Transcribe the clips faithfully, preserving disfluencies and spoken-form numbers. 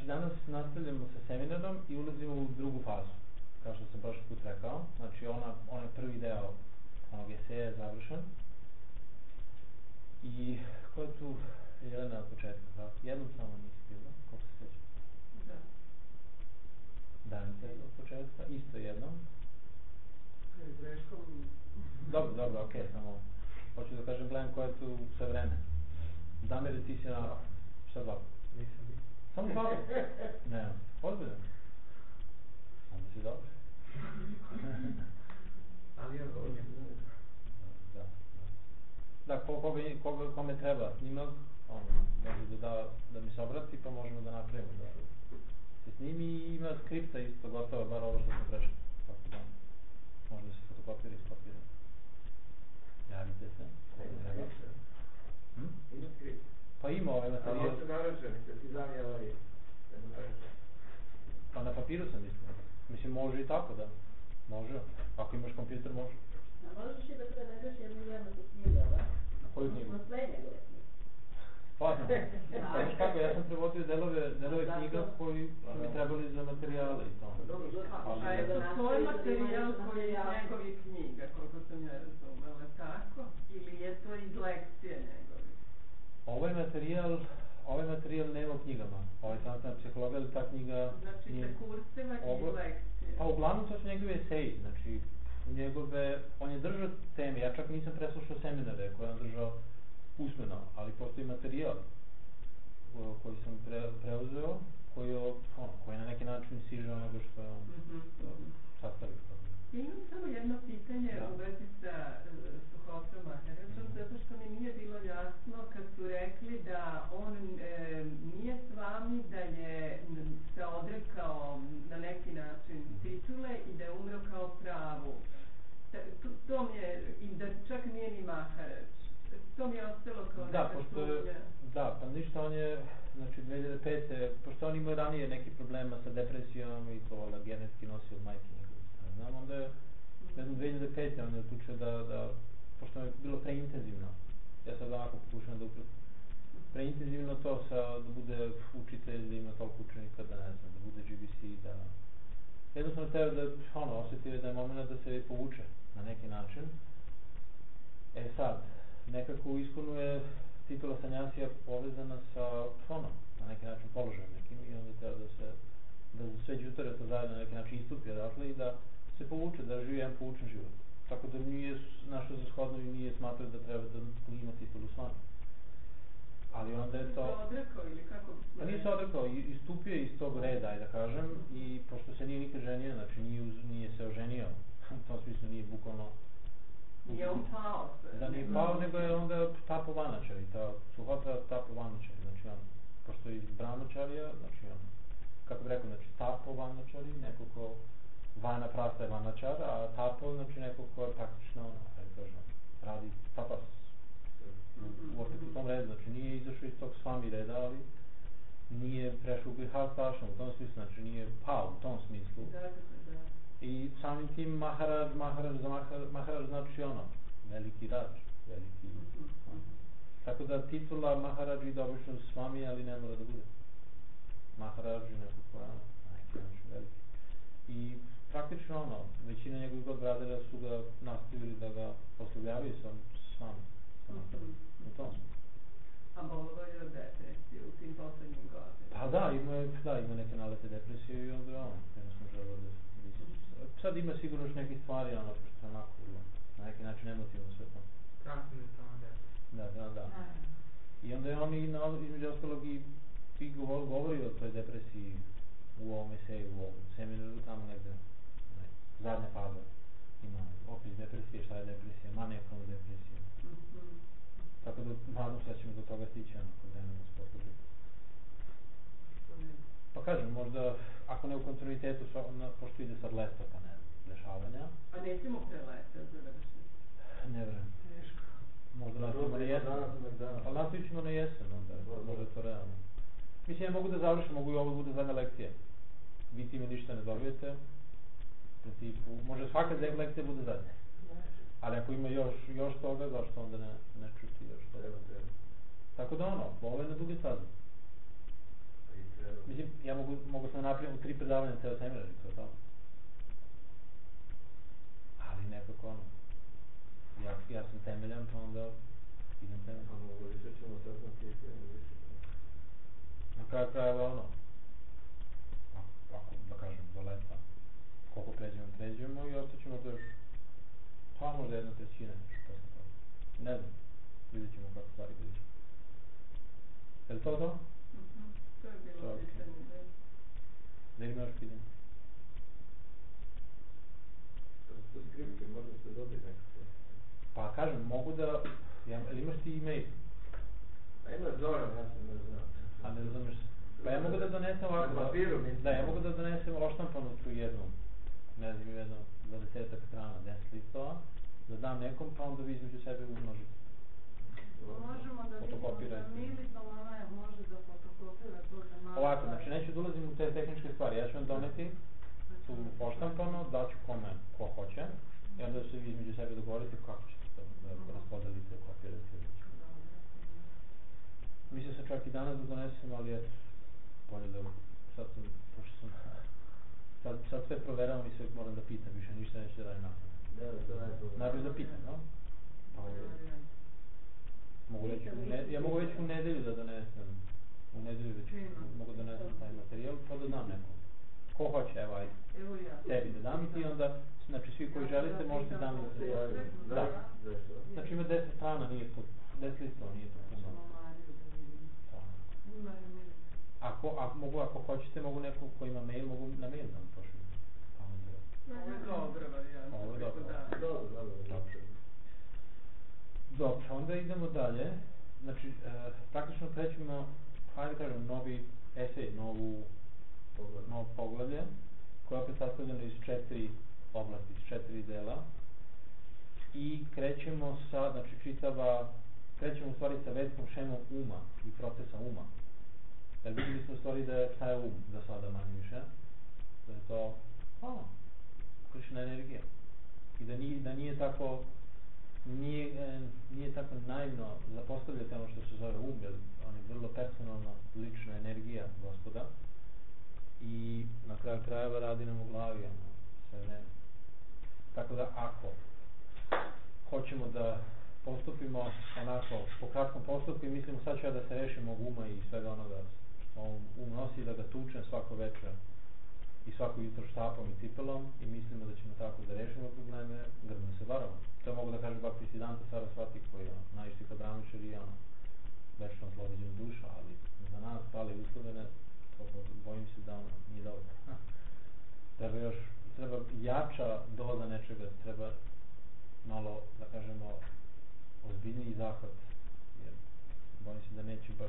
Znači danas nastavljamo sa seminarom i ulazimo u drugu fazu, kao što sam prošli put rekao. Znači ona, onaj prvi deo onog eseja je završen. I ko je tu Jelena od početka? Jednom samo nisi bila, kako se sjeća? Da. Danica od početka, isto jednom. Greškom. Dobro, dobro, okej, okay, samo hoću da kažem, gledam ko je tu sve vreme. Damire, ti si na šta dva? Nisam bio. Samo dva? Ne, ozbiljno. Onda si dobro. Ali ja ovo njegu. Da, da. Da, ko, koga, koga, kome treba snimak, on može da, da, da mi se obrati, pa možemo da napravimo da se snimi i ima skripta isto gotovo, bar ovo što sam prešao. Tako da, može da se fotokopira i skopira. Javite se. Ima skripta. Hm? Ima skripta. Pa ima ovaj materijal. A ovo se naraženi, da ti zami ovaj... Pa na papiru sam mislio. Mislim, može i tako da. Može. Ako imaš kompjuter, može. A možeš i da prevedeš jednu jednu knjigu, da? Koju knjigu? Na sve njegove knjige. Stvarno? Znaš kako, ja sam prevodio delove, delove knjiga koji su mi trebali za materijale i to. A je to tvoj materijal koji je njegovih knjiga, koliko sam ja razumela, tako? Ili je to iz lekcije njegovih? Ovaj materijal, ovaj materijal nema u knjigama. Ovaj transferna psihologija, ali ta knjiga... Znači sa kurseva i iz lekcije? Pa uglavnom to su njegove eseji, znači njegove, on je držao teme, ja čak nisam preslušao seminare koje on držao usmeno, ali postoji materijal koji sam pre, preuzeo, koji je, ono, koji je na neki način siže onoga što je on mm-hmm. sastavio. Imam samo jedno pitanje da. U vezi sa uh, Suhotom Maharadžom, mm-hmm. zato što mi nije bilo jasno kad su rekli da on e, nije s vami, da je se odrekao na neki način titule i da je umro kao pravu. Ta, to, to mi je, i da čak nije ni Maharadž. To mi je ostalo kao da, neka pošto, sumnja. Da, pa ništa, on je, znači dve hiljade pete. pošto on imao ranije neki problema sa depresijom i to, da genetski nosi od majke njegove. Znam, onda je, ne znam, dve hiljade pete. on je odlučio da, da, pošto je bilo preintenzivno, ja sad onako pokušam da uprotim, preintenzivno to sa, da bude učitelj, da ima toliko učenika, da ne znam, da bude G B C, da, jednostavno teo da, ono, osjetio da je moment da se povuče na neki način. E sad, nekako u iskonu je titula sanjasija povezana sa ono, na neki način položajem nekim i onda treba da se, da sve đutare to zajedno na neki način istupi odatle i da se povuče, da živi jedan povučen život. Tako da nije našao za shodno i nije smatrao da treba da ima titulu s vama. Ali onda je to... Nije se odrekao ili kako? Pa nije se odrekao, istupio je iz tog reda, aj da kažem, i pošto se nije nikad ženio, znači nije, uz, nije se oženio, u tom smislu nije bukvalno... Nije on pao sve. Da nije pao, nego je onda tapo vanačari, ta Suhota tapo vanačari, znači on, pošto je iz brahmačarija, znači on, kako bi rekao, znači tapo vanačari, neko ko vana prasta je vanačar, a tapo, znači neko ko je praktično, ono, ajde kažem, radi tapas. Mm-hmm. Uopet u tom redu, znači nije izašao iz tog svami reda, ali nije prešao u grihasthašram, u tom smislu, znači nije pao u tom smislu. Da, da, da. I samim tim Maharaj, Maharaj, za Maharaj, Maharaj znači ono, veliki rađ, veliki... Mm-hmm. Tako da titula Maharaj ide obično s vami, ali ne mora da bude. Maharaj je neko koja je neki način veliki. I praktično ono, većina njegovih god bradera su ga nastavili da ga oslovljavaju sa, s vami. Mm-hmm. U tom smislu. A bolovo je od depresije u tim poslednjim godinama? Pa da, ima, da, ima neke nalete depresije i onda je ono, jednostavno želeo da se... Sad ima sigurno još neke stvari, ono, što je onako, na neki način emotivno sve to. Transcendentalna depresija. Da, da, da. I onda je on i na, između ostalog i, i govor, govori o toj depresiji u ovom eseju, u ovom seminaru, tamo negde, ne, zadnja faza. Ima opis depresije, šta je depresija, manijakalna depresija. Mm-hmm. Tako da, nadam se da ćemo do toga stići, ono, kod vremena s posluži. Pa kažem, možda, ako ne u kontinuitetu, pošto ide sad leto, pa ne, dešavanja. A nećemo pre leta završiti? Ne vrem. Teško. Možda nastavimo na jesen. Ali nastavit ćemo na jesen, onda, možda je to realno. Mislim, ja mogu da završim, mogu i ovo bude zadnja lekcija. Vi time ništa ne dobijete. U principu, može svaka lekcija bude zadnja. Ali ako ima još, još toga, zašto onda ne, ne čuti još toga? Tako da ono, ovo je na duge staze. Mislim, ja mogu, mogu sam napraviti u tri predavanja ceo seminar i to je to. Ali nekako ono, ja, ja sam temeljan, pa onda idem temeljan. A mogu li sve ćemo saznati i tijemo više? Na kraju krajeva ono, ako da kažem do leta, koliko pređemo, pređemo i ostaćemo to još, pa možda jedna trećina još posle toga. Ne znam, vidjet ćemo kako stvari vidjet. Je li to to? Mhm, to je bilo to pitanje, okay. da. Da ima još pitanje? Kad su skripti, možda se dobiti nekako. Pa kažem, mogu da, ja, ili imaš ti e-mail? A ima Zoran, ja sam ne znam. A ne razumiješ se? Pa ja mogu da donesem ovako, na papiru, mislim. Da, ja mogu da donesem oštampanu tu jednu, ne znam, jedno dvadesetak strana, deset listova, da dam nekom, pa onda vi između sebe umnožite. Možemo da vidimo sa Milicom, ona je može da fotokopira to za malo. Ovako, znači neću da ulazim u te tehničke stvari, ja ću vam doneti tu poštampano, daću kome ko hoće, i onda se vi između sebe dogovorite kako ćete to da raspodelite, kopirate. Mislim se čak i danas da donesem, ali eto, bolje da sad sam, pošto sam, sad, sad sve proveravam i sve moram da pitam, više ništa neće da radim nastavno. Da, da, to najbolje. Najbolje da pitam, no? Pa, mogu već u ne, ja mogu već u nedelju da donesem, u nedelju već mogu da donesem taj materijal, pa da dam nekom. Ko hoće, evo ajde, tebi da dam i ti onda, znači svi koji želite možete dam da se javi. Da, znači ima deset strana, nije to, deset listova, nije to puno. Ako, ako mogu, ako hoćete, mogu neko ko ima mail, mogu na mail da vam pošli. Ovo je dobra varijanta. Ovo je dobra. Dobro, dobro, dobro. Dobro, onda idemo dalje. Znači, e, praktično krećemo, hajde kažem, novi esej, novu, novo poglavlje, koje je opet sastavljeno iz četiri oblasti, iz četiri dela. I krećemo sa, znači čitava, krećemo u stvari sa vedskom šemom uma i procesa uma. Jer vidjeli smo u stvari da je, šta je um za sada manje više, da je to, a, Krišna energija. I da nije, da nije tako, nije, e, nije tako naivno zapostavljati ono što se zove um, jer on je vrlo personalna, lična energija Gospoda. I na kraju krajeva radi nam u glavi, ono, sve vreme. Tako da ako hoćemo da postupimo onako po kratkom postupku i mislimo sad ću ja da se rešim mog uma i svega onoga što on um nosi, da ga tučem svako večer i svako jutro štapom i cipelom i mislimo da ćemo tako da rešimo probleme, grdno se varamo. To mogu da kažem Bhaktisiddhanta Sarasvati koji je najviši kod Ramečar i ono večno oslobođena duša, ali za nas pale uslovene, bojim se da ono nije dobro. Treba još, treba jača doza nečega, treba malo, da kažemo, ozbiljniji zahvat, jer bojim se da neće baš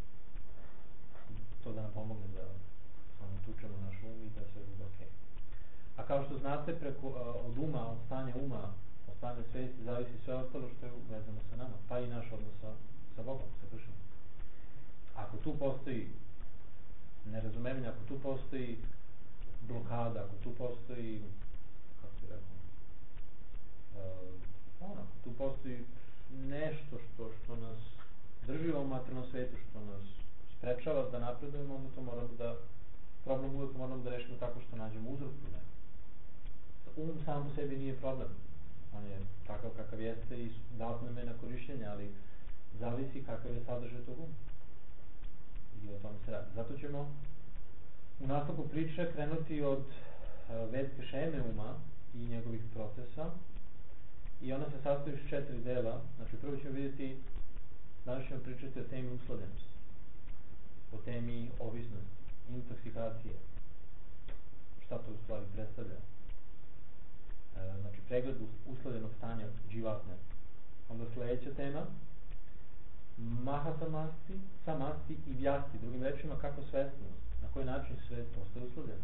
to da nam pomogne da samo tučemo naš um i da sve bude okej. A kao što znate, preko, od uma, od stanja uma, od stanja svesti, zavisi sve ostalo što je vezano sa nama, pa i naš odnos sa, sa Bogom, sa Krišnom. Ako tu postoji nerazumevanje, ako tu postoji blokada, ako tu postoji, kako ti rekao, uh, ono, tu postoji nešto što, što nas drži u ovom materijalnom svetu, što nas sprečava da napredujemo, onda to moramo da, problem uvijek moramo da rešimo tako što nađemo uzrok problema. Um sam po sebi nije problem, on je takav kakav jeste i dat nam je na korišćenje, ali zavisi kakav je sadržaj tog uma. I o tome se radi. Zato ćemo u nastavku priče krenuti od uh, vedske šeme uma i njegovih procesa i ona se sastoji iz četiri dela. Znači prvo ćemo vidjeti, danas ćemo pričati o temi uslovljenosti, o temi ovisnosti, intoksikacije, šta to u stvari predstavlja. E, znači pregled uslovljenog stanja dživatne. Onda sljedeća tema mahasamasti, samasti i vjasti, drugim rečima kako svesnost, na koji način svest postaje uslovljena.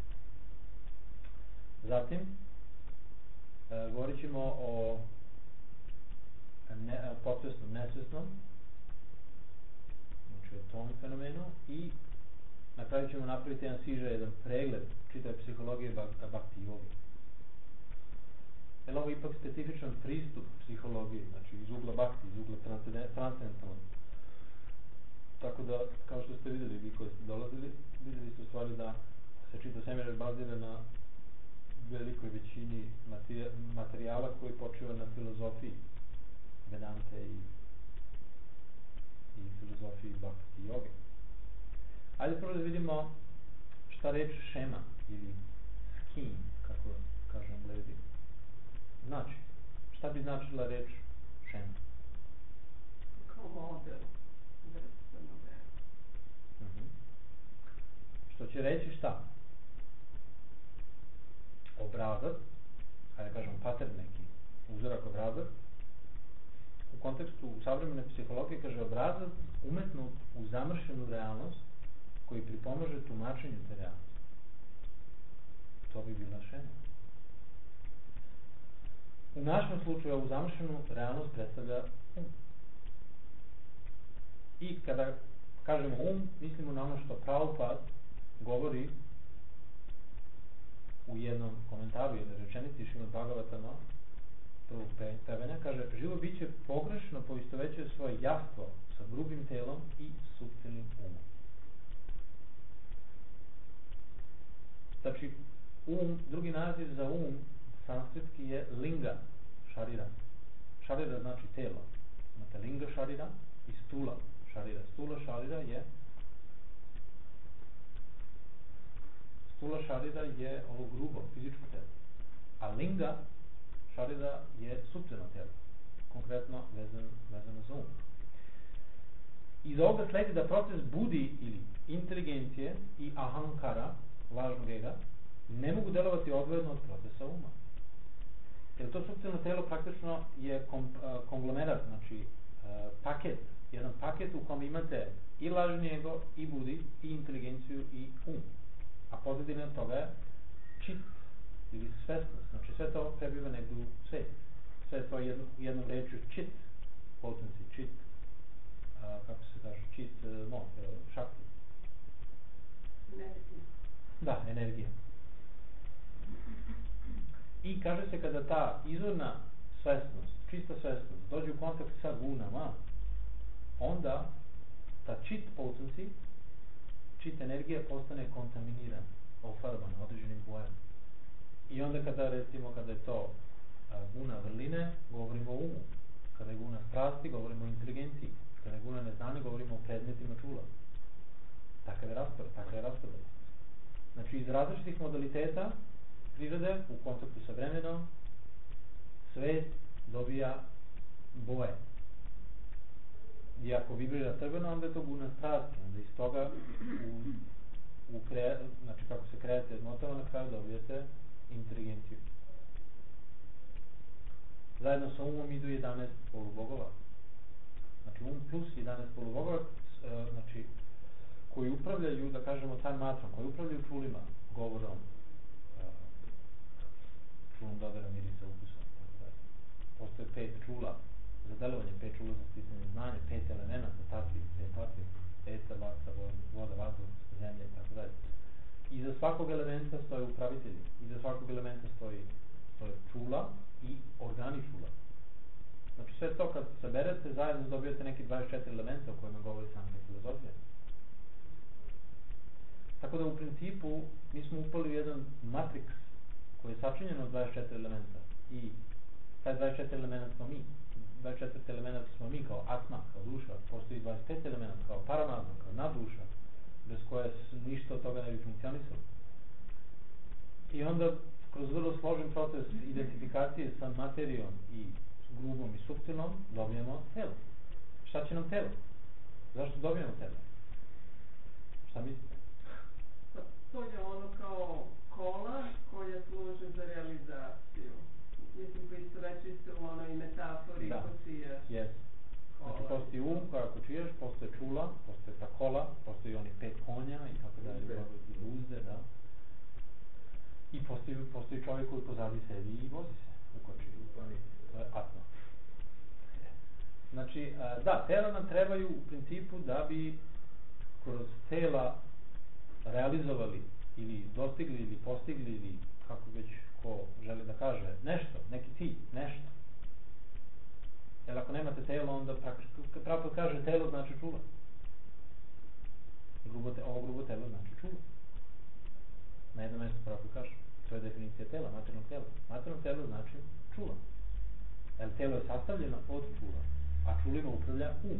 Zatim e, govorit ćemo o ne, podsvesnom, nesvesnom, znači o tom fenomenu i na kraju ćemo napraviti jedan siža, jedan pregled čitave psihologije bhakti jogi. Jer ovo je ipak specifičan pristup psihologiji, znači iz ugla bhakti, iz ugla transcendentalnog. Tako da, kao što ste vidjeli vi koji ste dolazili, se čitav svemir bazira na velikoj većini materijala koji počiva na filozofiji Vedante i, i filozofiji Bhakti joge. Ajde prvo da vidimo šta reč šema ili scheme, kako kažu Englezi, znači. Šta bi značila reč šema? Kao model, vrsta modela. Uh-huh. Što će reći šta? Obrazac, hajde kažem pattern neki, uzorak obrazac, u kontekstu savremene psihologije kaže obrazac umetnut u zamršenu realnost koji pripomaže tumačenju te realnosti. To bi bila šema. U našem slučaju ovu zamršenu realnost predstavlja um. I kada kažemo um, mislimo na ono što Prabhupada govori u jednom komentaru, jednoj rečenici Šrimad Bhagavatama, prvog pevanja, kaže, živo biće pogrešno poistovećuje svoje jastvo sa grubim telom i suptilnim umom. Znači, um, drugi naziv za um, sanskritski je linga šarira. Šarira znači telo. Imate linga šarira i stula šarira. Stula šarira je stula šarira je ovo grubo, fizičko telo. A linga šarira je suptilno telo. Konkretno vezano, vezano za um. Iz ovoga sledi da proces budi ili inteligencije i ahankara, lažnog ega, ne mogu delovati odvojeno od procesa uma. Jer to suptilno telo praktično je kom, uh, konglomerat, znači uh, paket, jedan paket u kom imate i lažni ego, i budi, i inteligenciju, i um. A pozadina toga je čit ili svesnost, znači sve to prebiva negdje u svet. Sve to jedno, jednom rečju čit, potency, čit, uh, kako se kaže, čit, uh, mo, uh, šakti. Energija. Da, energija. I kaže se kada ta izvorna svesnost, čista svesnost, dođe u kontakt sa gunama, onda ta čit potency, čit energija postane kontaminirana, ofarbana određenim bojama. I onda kada recimo kada je to a, guna vrline, govorimo o umu. Kada je guna strasti, govorimo o inteligenciji. Kada je guna neznanja, govorimo o predmetima čula. Takav je raspored, takav je raspored. Znači iz različitih modaliteta prirode u kontaktu sa vremenom svet dobija boje. I ako vibrira crveno, onda je to guna strasti. Onda iz toga u, u kre, znači kako se kreate jednotava, na kraju dobijete inteligenciju. Zajedno sa umom idu jedanaest polubogova. Znači um plus jedanaest polubogova, znači koji upravljaju, da kažemo, taj matrom, koji upravljaju čulima, govorom, čulom dodira, mirisa, ukusa, tako da. Postoje pet čula za delovanje, pet čula za sticanje znanja, pet elemenata, tatvi, pet tatvi, eter, vatsa, voda, vazduh, zemlje, tako da. I za svakog elementa stoje upravitelji, i za svakog elementa stoji, stoje čula i organi čula. Znači sve to kad saberete, zajedno dobijete neki dvadeset četiri elementa o kojima govori samska filozofija. Tako da u principu mi smo upali u jedan matrix koji je sačinjen od dvadeset četiri elementa i taj dvadeset četiri elementa smo mi. dvadeset četiri elementa smo mi kao atma, kao duša. Postoji dvadeset pet elementa kao paramatma, kao nadduša, bez koje ništa od toga ne bi funkcionisalo. I onda kroz vrlo složen proces identifikacije sa materijom i grubom i suptilnom dobijemo telo. Šta će nam telo? Zašto dobijemo telo? Šta mislite? To je ono kao kola koja služe za realizaciju. Mislim, poistovećuju se u onoj metafori da. Kočija. Yes. Znači, postoji um koja kočijaš, postoje čula, postoje ta kola, postoji oni pet konja i tako dalje, uzde, da. I postoji, postoji čovjek koji pozadi sebi i vozi se u kočiju. To je atma. Znači, da, tela nam trebaju u principu da bi kroz tela realizovali ili dostigli ili postigli ili kako već ko želi da kaže nešto, neki cilj, nešto. Jer ako nemate telo, onda pravo kaže telo znači čula. Grubo te, ovo grubo telo znači čula. Na jednom mjestu pravo kaže. To je definicija tela, materijalnog tela. Materijalno telo znači čula. Jer telo je sastavljeno od čula, a čulima upravlja um.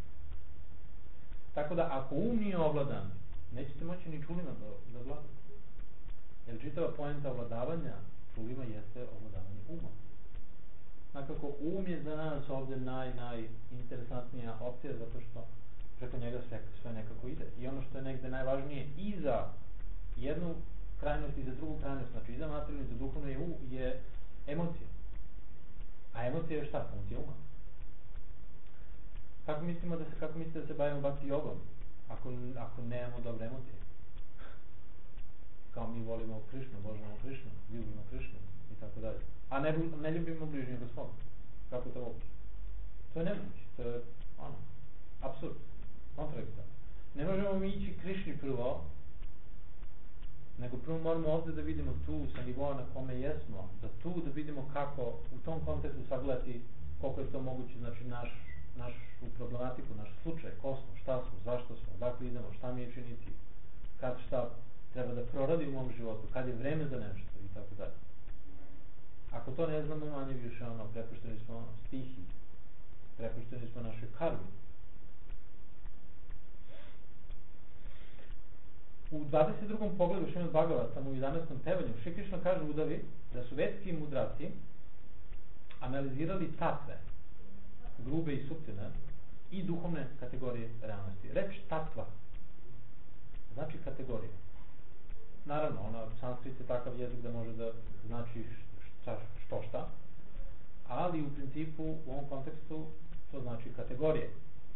Tako da ako um nije ovladan, nećete moći ni čulima da, da vladate. Jer čitava poenta ovladavanja čulima jeste ovladavanje uma. Nakako, um je za nas ovdje naj, najinteresantnija opcija, zato što preko njega sve, sve nekako ide. I ono što je negde najvažnije i za jednu krajnost i za drugu krajnost, znači i za materijalnu i za duhovnu je, je emocija. A emocija je šta? Funkcija uma. Kako mislimo da se, kako mislite da se bavimo bhakti jogom, ako, ako nemamo dobre emocije? Kao mi volimo Krišnu, božamo Krišnu, ljubimo Krišnu i tako dalje. A ne, ne ljubimo bližnjega svoga. Kako to uopće? To je nemoguće, to je ono, apsurd, kontradiktorno. Ne možemo mi ići Krišni prvo, nego prvo moramo ovdje da vidimo tu sa nivoa na kome jesmo, da tu da vidimo kako u tom kontekstu sagledati koliko je to moguće, znači naš, našu problematiku, naš slučaj, ko smo, šta smo, zašto smo, odakle idemo, šta mi je činiti, kad šta treba da proradi u mom životu, kad je vreme za nešto i tako dalje. Ako to ne znamo, manje više ono, prepušteni smo ono, stihi, prepušteni smo našoj karmi. U dvadeset drugom pogledu Šrimad Bhagavatam u jedanaestom pevanju Šri Krišna kaže Udavi da su vedski mudraci analizirali tatve, grube i suptilne, i duhovne kategorije realnosti. Reč tatva znači kategorija. Naravno, ona sanskrit je takav jezik da može da znači šta, što šta, ali u principu u ovom kontekstu to znači kategorije.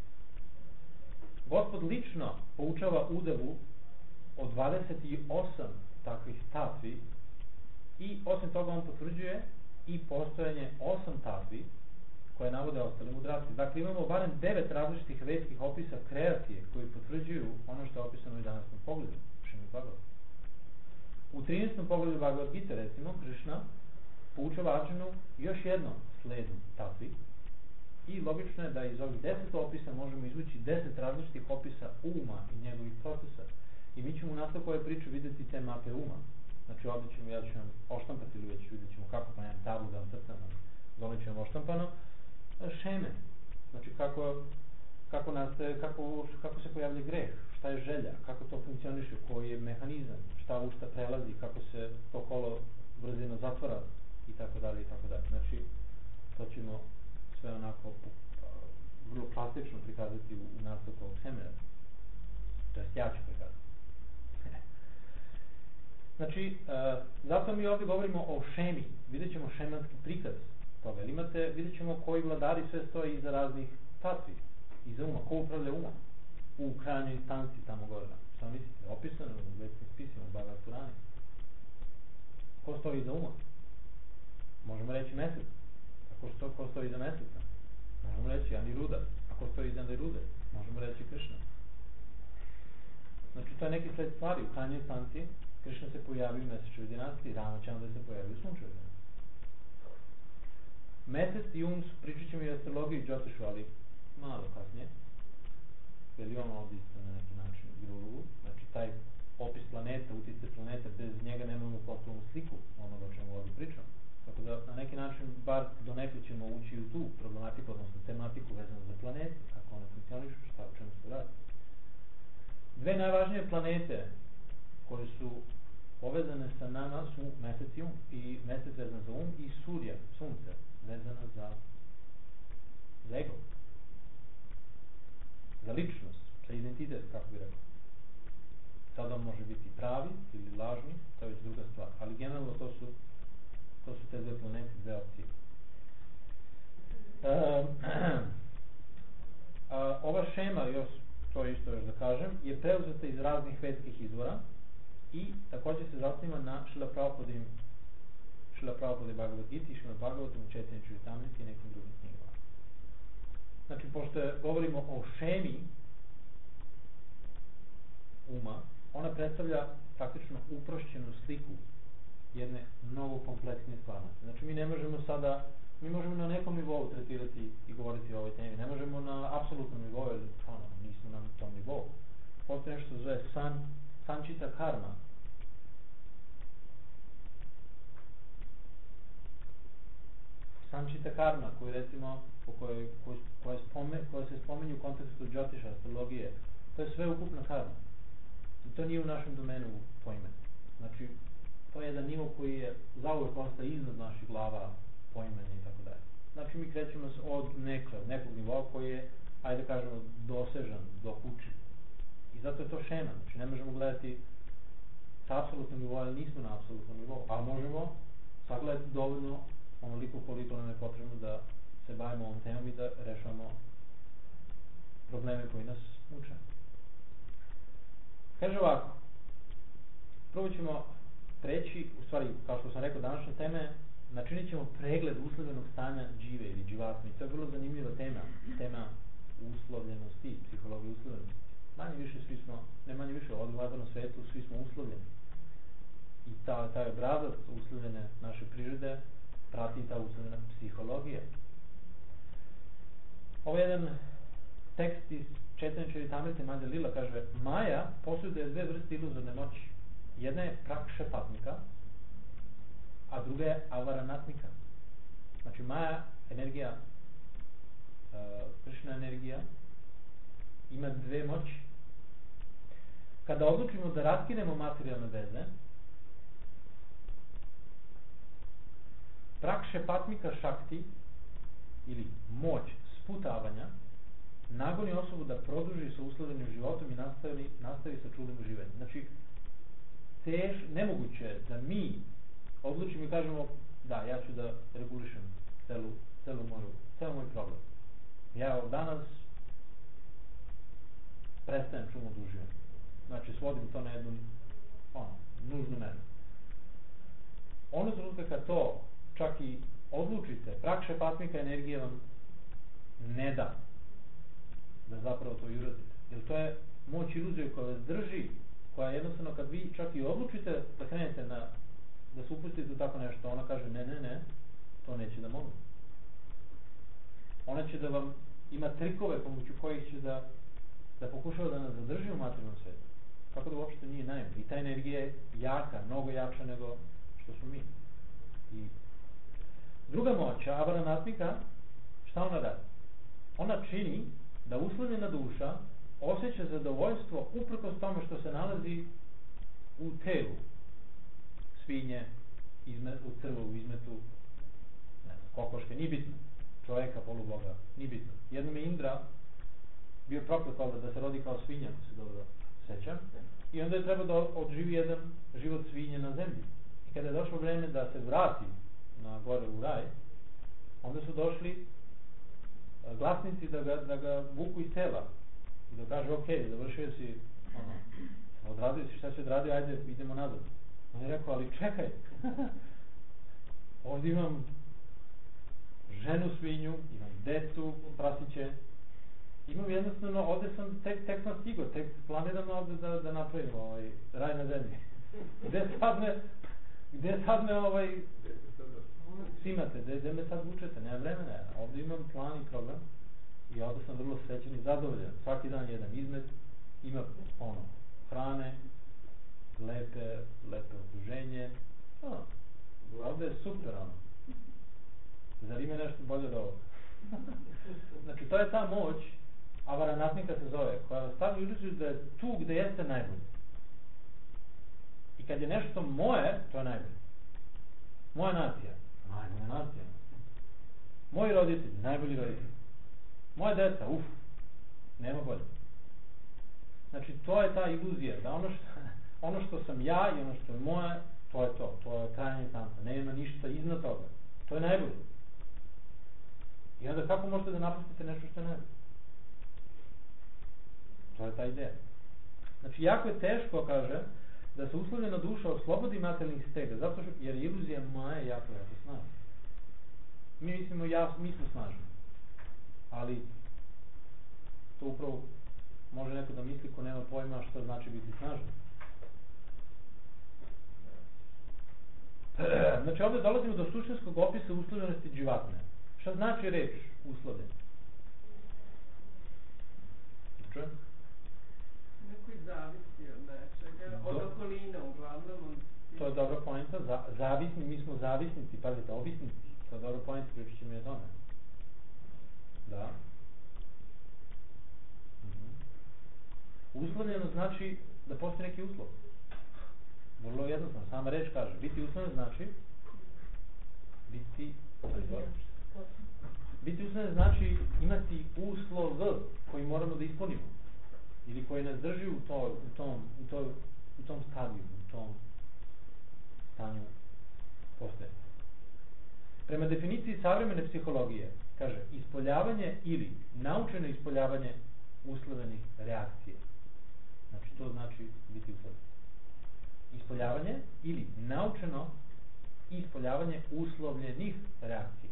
Gospod lično poučava Udavu o dvadeset osam takvih tatvi i osim toga on potvrđuje i postojanje osam tatvi koje navode ostali mudraci. Dakle, imamo barem devet različitih vedskih opisa kreacije koji potvrđuju ono što je opisano u jedanaestom pogledu Šrimad Bhagavatam. U trinaestom pogledu Bhagavad Gita, recimo, Krišna poučava Arjunu još jednom sledu tatvi i logično je da iz ovih deset opisa možemo izvući deset različitih opisa uma i njegovih procesa. I mi ćemo u nastavku ove priče vidjeti te mape uma. Znači ovdje ćemo, ja ću vam oštampati ili već vidjet ćemo kako, pa nemam tablu da vam crtam, dole ću vam oštampano, šeme. Znači kako, kako, nastaje, kako, kako se pojavlja greh, šta je želja, kako to funkcioniše, koji je mehanizam, šta u šta prelazi, kako se to kolo brzino zatvara i tako dalje i tako dalje. Znači to ćemo sve onako vrlo plastično prikazati u, u nastavku ovog seminara. To jest ja ću prikazati. Znači, uh, zato mi ovdje govorimo o šemi. Vidjet ćemo šemanski prikaz toga. Imate, vidjet ćemo koji vladari sve stoji iza raznih tatvi, iza uma. Ko upravlja uma? U krajnjoj instanci tamo gore. Šta mislite? Opisano u vedskim spisima, u Bhagavad Purani. Ko stoji iza uma? Možemo reći mesec. Ako što, ko stoji iza meseca? Možemo reći Aniruda. Ako stoji iza Anirude? Možemo reći Krišna. Znači, to je neki sled stvari. U krajnjoj instanci Krišna se pojavi u mesečevoj dinastiji, Ramachandra se pojavi u sunčevoj dinastiji. Mesec i um su, pričat ćemo i o astrologiji i Jyotishu, ali malo kasnije. Jer i on ovdje isto na neki način igra ulogu. Znači, taj opis planeta, utjecaj planeta, bez njega nemamo potpuno sliku onoga o čemu ovdje pričamo. Tako da, na neki način, bar donekle ćemo ući u tu problematiku, odnosno tematiku vezanu za planete, kako one funkcionišu, šta, o čemu se radi. Dve najvažnije planete koje su povezane sa nama su mesec i um, i mesec vezan za um i Surya, sunce, vezano za, za ego, za ličnost, za identitet, kako bi rekao. Sad on može biti pravi ili lažni, to je već druga stvar, ali generalno to su, to su te dve planete, dve opcije. E, a, ova šema, još, to isto još da kažem, je preuzeta iz raznih vedskih izvora i također se zasniva na Šrila Prabhupada Šrila Prabhupada Bhagavad Gita i Šrimad Bhagavatam, Chaitanya Charitamrita i nekim drugim knjigama. Znači, pošto govorimo o šemi uma, ona predstavlja praktično uprošćenu sliku jedne mnogo kompleksnije stvarnosti. Znači, mi ne možemo sada, mi možemo na nekom nivou tretirati i govoriti o ovoj temi. Ne možemo na apsolutnom nivou, jer ono, nismo na tom nivou. Postoje nešto zove san, sančita karma. Sančita karma, koji recimo, po kojoj, koj, koja, spome, koja se spominje u kontekstu džotiša, astrologije, to je sve ukupna karma. I to nije u našem domenu pojme. Znači, to je jedan nivo koji je zauvek ostaje iznad naših glava, poimanja i tako dalje. Znači, mi krećemo se od neka, nekog nivoa koji je, ajde kažemo, dosežan, dok uči. I zato je to šema. Znači, ne možemo gledati sa apsolutnog nivoa, ali nismo na apsolutnom nivou. A možemo sagledati dovoljno onoliko koliko nam je potrebno da se bavimo ovom temom i da rešavamo probleme koji nas muče. Kaže ovako, prvo ćemo preći, u stvari, kao što sam rekao, današnje teme, načinit ćemo pregled uslovljenog stanja džive ili dživatme. To je vrlo zanimljiva tema, tema uslovljenosti, psihologije uslovljenosti. Manje više svi smo, ne manje više, ovdje u vazdanom svetu svi smo uslovljeni. I ta, taj obrazac uslovljene naše prirode prati ta uslovljena psihologija. Ovo je jedan tekst iz Četanja Čaritamrite Madhya Lila, kaže: Maja posjeduje dve vrste iluzorne moći. Jedna je prakšepatnika, a druga je avaranatnika. Znači Maja, energija, uh, Krishna energija, ima dve moći. Kada odlučimo da raskinemo materijalne veze, prakšepatnika šakti ili moć sputavanja nagoni osobu da produži sa uslovljenim životom i nastavi, nastavi sa čudnim uživanjem. Znači, tež, nemoguće je da mi odlučimo i kažemo da, ja ću da regulišem celu, celu moju, celu moj problem. Ja od danas prestajem čudno da uživam. Znači, svodim to na jednu ono, nužnu meru. Ono trenutka kad to čak i odlučite, prakšepatnika energije vam ne da da zapravo to i uradite. Jer to je moć iluzije koja vas drži, koja jednostavno kad vi čak i odlučite da krenete na, da se upustite u tako nešto, ona kaže ne, ne, ne, to neće da mogu. Ona će da vam ima trikove pomoću kojih će da, da pokušava da nas zadrži u materijalnom svetu. Tako da uopšte nije naivno. I ta energija je jaka, mnogo jača nego što smo mi. I druga moć, avaranatnika, šta ona radi? Ona čini da uslovljena duša osjeća zadovoljstvo uprkos tome što se nalazi u telu svinje, izme, u crvu, u izmetu, ne znam, kokoške, nije bitno, čoveka, poluboga, nije bitno. Jednom je Indra bio proklet ovdje da se rodi kao svinja, ako se dobro sećam, i onda je trebao da odživi jedan život svinje na zemlji. I kada je došlo vreme da se vrati na gore u raj, onda su došli glasnici da ga, da ga vuku iz tela i da kaže, ok, završio si, ono, odradio si šta si odradio, ajde, idemo nazad. On je rekao, ali čekaj, ovdje imam ženu svinju, imam decu, prasiće, imam jednostavno, ovdje sam, tek, tek sam stigao, tek planiram ovdje da, da napravim ovaj, raj na zemlji. Gde sad me, gde sad me ovaj, simate, gde, gde me sad vučete, nema vremena, ovdje imam plan i program i ovdje sam vrlo srećen i zadovoljan. Svaki dan jedan izmet, ima ono, hrane, lepe, lepe okruženje, ono, ovdje je super, ono. Zar ima nešto bolje od ovoga? Znači, to je ta moć, avaranatnika se zove, koja vas stavlja iluziju da je tu gde jeste najbolje. I kad je nešto moje, to je najbolje. Moja nacija, najbolja nacija. Moji roditelji, najbolji roditelji. Moja deca, uf, nema bolje. Znači, to je ta iluzija, da ono što, ono što sam ja i ono što je moje, to je to, to je krajnja instanca, nema ništa iznad toga. To je najbolje. I onda kako možete da napustite nešto što je najbolje? To je ta ideja. Znači, jako je teško, kaže, da se uslovljena duša oslobodi materijalnih stega, zato što, jer iluzija Maja je jako, jako snažna. Mi mislimo, ja, mi smo snažni. Ali, to upravo može neko da misli ko nema pojma što znači biti snažan. Znači, ovdje dolazimo do suštinskog opisa uslovljenosti dživatne. Šta znači reč uslovljen? Čujem? Neko i zavisi od nečega, od okoline uglavnom. On... To je dobra poenta, za, zavisni, mi smo zavisnici, pazite, ovisnici. To je dobro point, pričat će mi o tome. Da. Mhm. Uslovljeno znači da postoji neki uslov. Vrlo jednostavno, sama reč kaže. Biti uslovljen znači biti biti uslovljen znači imati uslov koji moramo da ispunimo. Ili koji nas drži u, to, u, tom, u, to, u tom stadiju, u tom stanju postojanja. Prema definiciji savremene psihologije, kaže, ispoljavanje ili naučeno ispoljavanje uslovljenih reakcija. Znači, to znači biti uslovljen. Ispoljavanje ili naučeno ispoljavanje uslovljenih reakcija.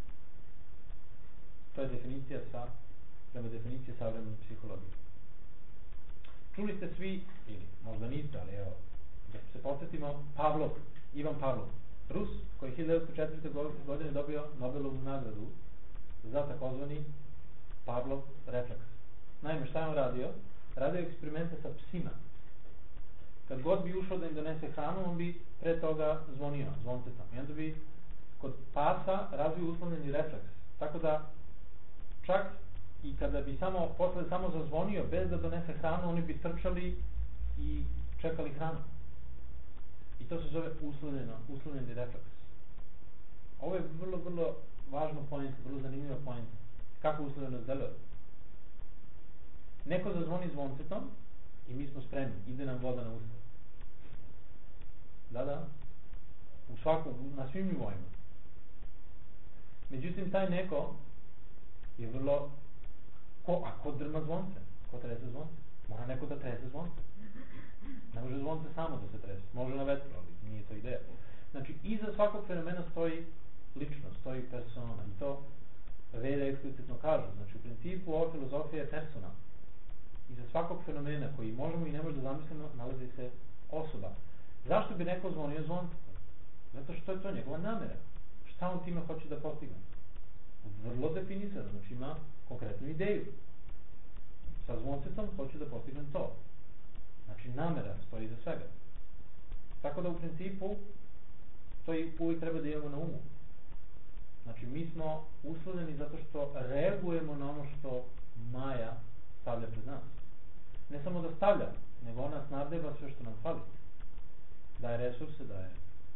To je definicija sa, prema definiciji savremene psihologije. Čuli ste svi, ili možda niste, ali evo, da se podsjetimo, Pavlov, Ivan Pavlov, Rus, koji je hiljadu devetsto četvrte. godine dobio Nobelovu nagradu za takozvani Pavlov refleks. Naime, šta je on radio? Radio eksperimente sa psima. Kad god bi ušao da im donese hranu, on bi pre toga zvonio, zvoncetom. I onda bi kod pasa razvio uslovljeni refleks. Tako da, čak i kada bi samo, posle samo zazvonio, bez da donese hranu, oni bi trčali i čekali hranu. I to se zove uslovljeno, uslovljeni refleks. Ovo je vrlo, vrlo važno point, vrlo zanimljivo point. Kako uslovljeno deluje? Neko zazvoni zvoncetom i mi smo spremni, ide nam voda na usta. Da, da. U svakom, na svim nivoima. Međutim, taj neko je vrlo... Ko, a ko drma zvonce? Ko trese zvonce? Mora neko da trese zvonce. Ne može zvonce samo da se trese. Može na vetru, ali nije to ideja. Znači, iza svakog fenomena stoji ličnost, stoji persona. I to Vede eksplicitno kažu. Znači, u principu ova filozofija je personalna. Iza svakog fenomena koji možemo i ne možemo da zamislimo, nalazi se osoba. Zašto bi neko zvonio zvonce? Zato što je to njegova namera. Šta on time hoće da postigne? Vrlo definisano, znači ima konkretnu ideju. Sa zvoncecom hoće da postignem to. Znači namera stoji iza svega. Tako da u principu to i uvijek treba da imamo na umu. Znači mi smo uslovljeni zato što reagujemo na ono što Maja stavlja pred nas. Ne samo da stavlja, nego ona snabdeva sve što nam fali. Daje resurse, daje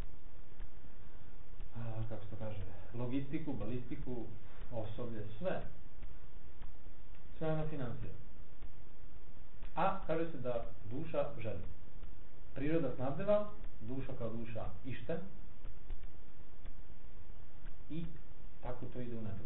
a, kako se to kaže, logistiku, balistiku, osoblje, sve. Sve ona finansira. A kaže se da duša želi. Priroda snabdeva, duša kao duša ište i tako to ide u nebo.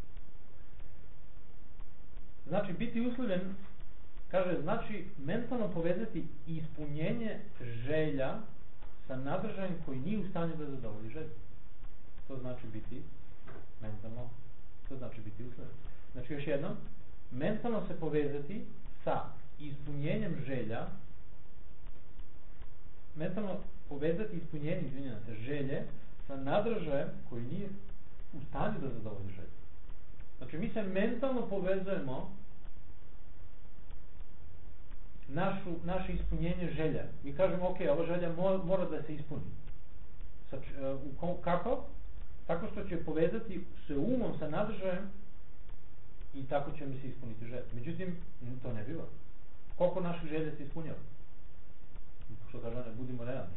Znači, biti uslovljen, kaže, znači mentalno povezati ispunjenje želja sa nadržajem koji nije u stanju da zadovolji želju. To znači biti mentalno, to znači biti uslovljen. Znači, još jednom, mentalno se povezati sa ispunjenjem želja, mentalno povezati ispunjenjem, izvinjam se, želje sa nadržajem koji nije u stanju da zadovolji želju. Znači, mi se mentalno povezujemo našu, naše ispunjenje želja. Mi kažemo, ok, ova želja mora da se ispuni. Znači, kako? Tako što će povezati se umom sa nadržajem i tako će mi se ispuniti želja. Međutim, to ne biva. Koliko naših želja se ispunjava? Što kaže, ne budimo realni.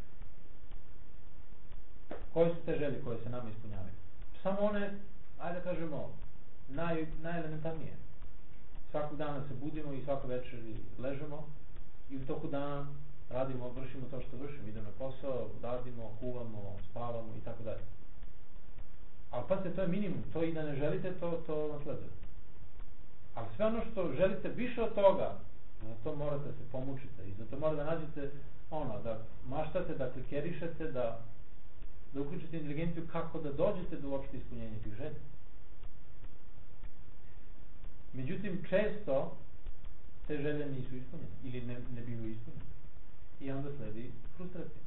Koje su te želje koje se nama ispunjavaju? Samo one, ajde da kažemo, naj, najelementarnije. Svakog dana se budimo i svako večer ležemo i u toku dana radimo, vršimo to što vršimo. Idemo na posao, radimo, kuvamo, spavamo i tako dalje. Ali pazite, to je minimum. To i da ne želite, to, to vam sleduje. Ali sve ono što želite više od toga, za to morate se pomučiti i za to morate da nađete ono, da maštate, da klikerišete, da, da uključite inteligenciju kako da dođete do uopšte ispunjenja tih želja. Međutim, često te želje nisu ispunjene ili ne, ne bivaju ispunjene. I onda sledi frustracija.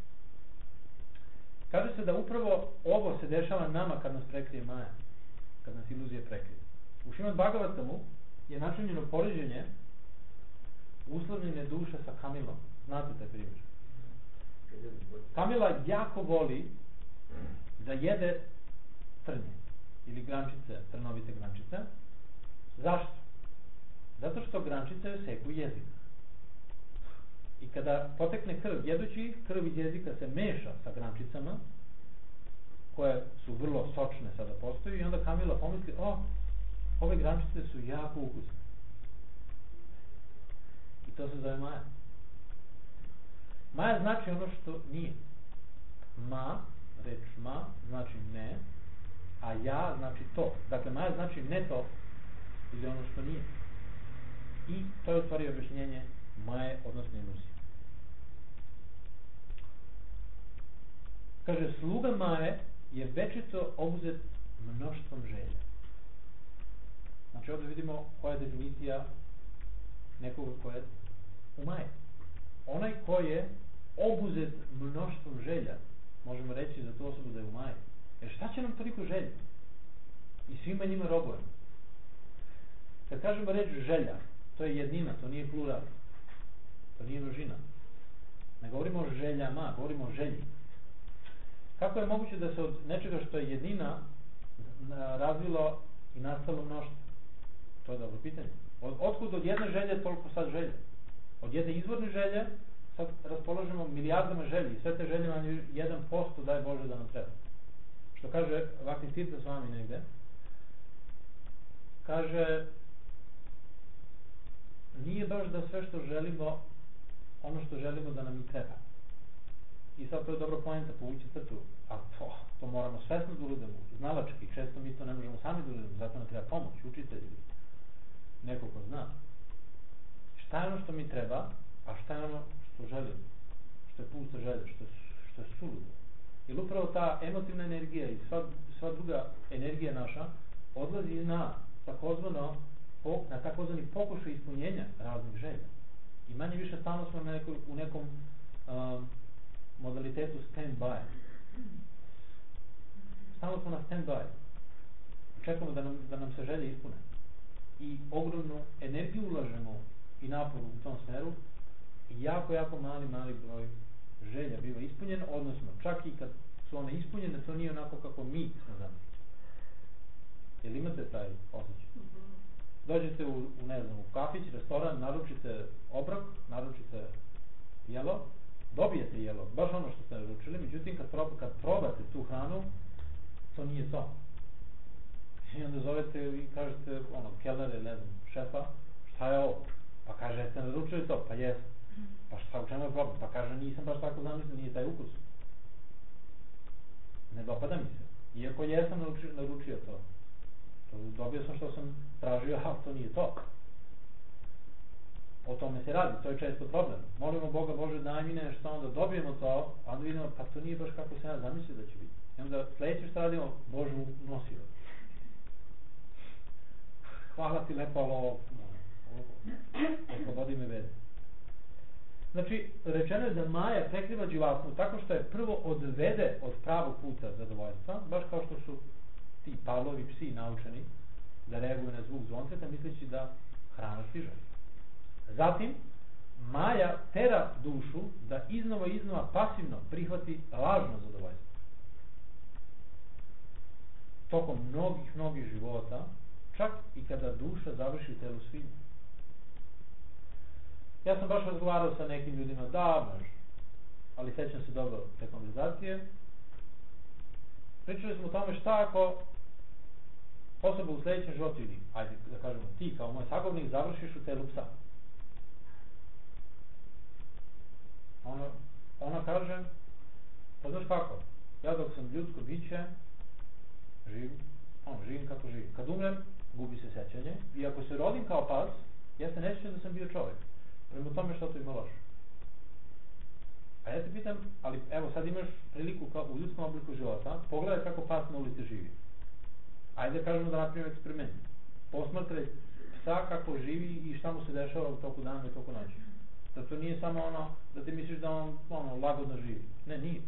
Kaže se da upravo ovo se dešava nama kad nas prekrije Maja, kad nas iluzije prekrije. U Šrimad Bhagavatamu je načinjeno poređenje uslovljene duše sa Kamilom. Znate taj primjer. Kamila jako voli da jede trnje ili grančice, trnovite grančice. Zašto? Zato što grančice seku jezik. I kada potekne krv jedući, krv iz jezika se meša sa grančicama, koje su vrlo sočne sada postoji, i onda Kamila pomisli, o, ove grančice su jako ukusne. I to se zove maja. Maja znači ono što nije. Ma, reč ma, znači ne, a ja znači to. Dakle, maja znači ne to, ili ono što nije. I to je u stvari objašnjenje maje, odnosno iluzije. Kaže, sluga maje je večito obuzet mnoštvom želja. Znači, ovdje vidimo koja je definicija nekoga ko je u maje. Onaj ko je obuzet mnoštvom želja, možemo reći za tu osobu da je u maje. Jer šta će nam toliko želja? I svima njima robujemo. Kad kažemo reč želja, to je jednina, to nije plural. To nije množina. Ne govorimo o željama, govorimo o želji. Kako je moguće da se od nečega što je jednina razvilo i nastalo mnoštvo? To je dobro pitanje. Od, otkud od jedne želje toliko sad želje? Od jedne izvorne želje sad raspoložimo milijardama želji. Sve te želje vam je jedan posto, daj Bože da nam treba. Što kaže Vakni Tirtha s vami negde, kaže, nije baš da sve što želimo ono što želimo da nam i treba. I sad to je dobra poenta, povući crtu, a to, to moramo svesno da uradimo, znalački, često mi to ne možemo sami da uradimo, zato nam treba pomoć, učitelji, neko ko zna. Šta je ono što mi treba, a šta je ono što želimo, što je pusta želja, što je, što je suludo. Jer upravo ta emotivna energija i sva, sva druga energija naša odlazi na takozvano, na takozvani pokušaj ispunjenja raznih želja. I manje više stalno smo na neko, u nekom um, modalitetu stand-by. Stalno smo na stand-by. Čekamo da nam, da nam se želje ispune. I ogromnu energiju ulažemo i napor u tom smeru i jako, jako mali, mali broj želja biva ispunjen, odnosno čak i kad su one ispunjene, to nije onako kako mi smo zamislili. Jel imate taj osjećaj? Dođete u, u, ne znam, u kafić, restoran, naručite obrok, naručite jelo, dobijete jelo, baš ono što ste naručili, međutim kad, prob, kad probate tu hranu, to nije to. I onda zovete i kažete, ono, kelnere, ne znam, šefa, šta je ovo? Pa kaže, jeste naručili to? Pa jes. Pa šta, u čemu je problem? Pa kaže, nisam baš tako zamislio, nije taj ukus. Ne dopada mi se. Iako jesam naručio, naručio to. To dobio sam što sam tražio, a to nije to. O tome se radi, to je često problem. Molimo Boga, Bože, daj mi nešto, onda dobijemo to, a onda vidimo, pa to nije baš kako se ja zamislio da će biti. I onda sledeće što radimo, Bože, nosio. Hvala ti lepo, ovo, oslobodi me vede. Znači, rečeno je da Maja prekriva dživatnu tako što je prvo odvede od pravog puta zadovoljstva, baš kao što su ti Pavlovi psi naučeni da reaguju na zvuk zvonceta misleći da hrana stiže. Zatim, Maja tera dušu da iznova i iznova pasivno prihvati lažno zadovoljstvo. Tokom mnogih, mnogih života, čak i kada duša završi u telu svinja. Ja sam baš razgovarao sa nekim ljudima davno, ali sećam se dobro te konverzacije. Pričali smo o tome šta ako osoba u sledećem životu ili, ajde da kažemo, ti kao moj sagovornik završiš u telu psa. Ona, ona kaže, pa znaš kako, ja dok sam ljudsko biće, živim, ono, živim kako živim. Kad umrem, gubi se sećanje i ako se rodim kao pas, ja se ne sjećam da sam bio čovjek. Prema tome što to ima loše. A ja te pitam, ali evo sad imaš priliku kao u ljudskom obliku života, pogledaj kako pas na ulici živi. Ajde kažemo da napravimo eksperiment. Posmatraj psa kako živi i šta mu se dešava u toku dana i toku noći. Da to nije samo ono da ti misliš da on ono, lagodno živi. Ne, nije.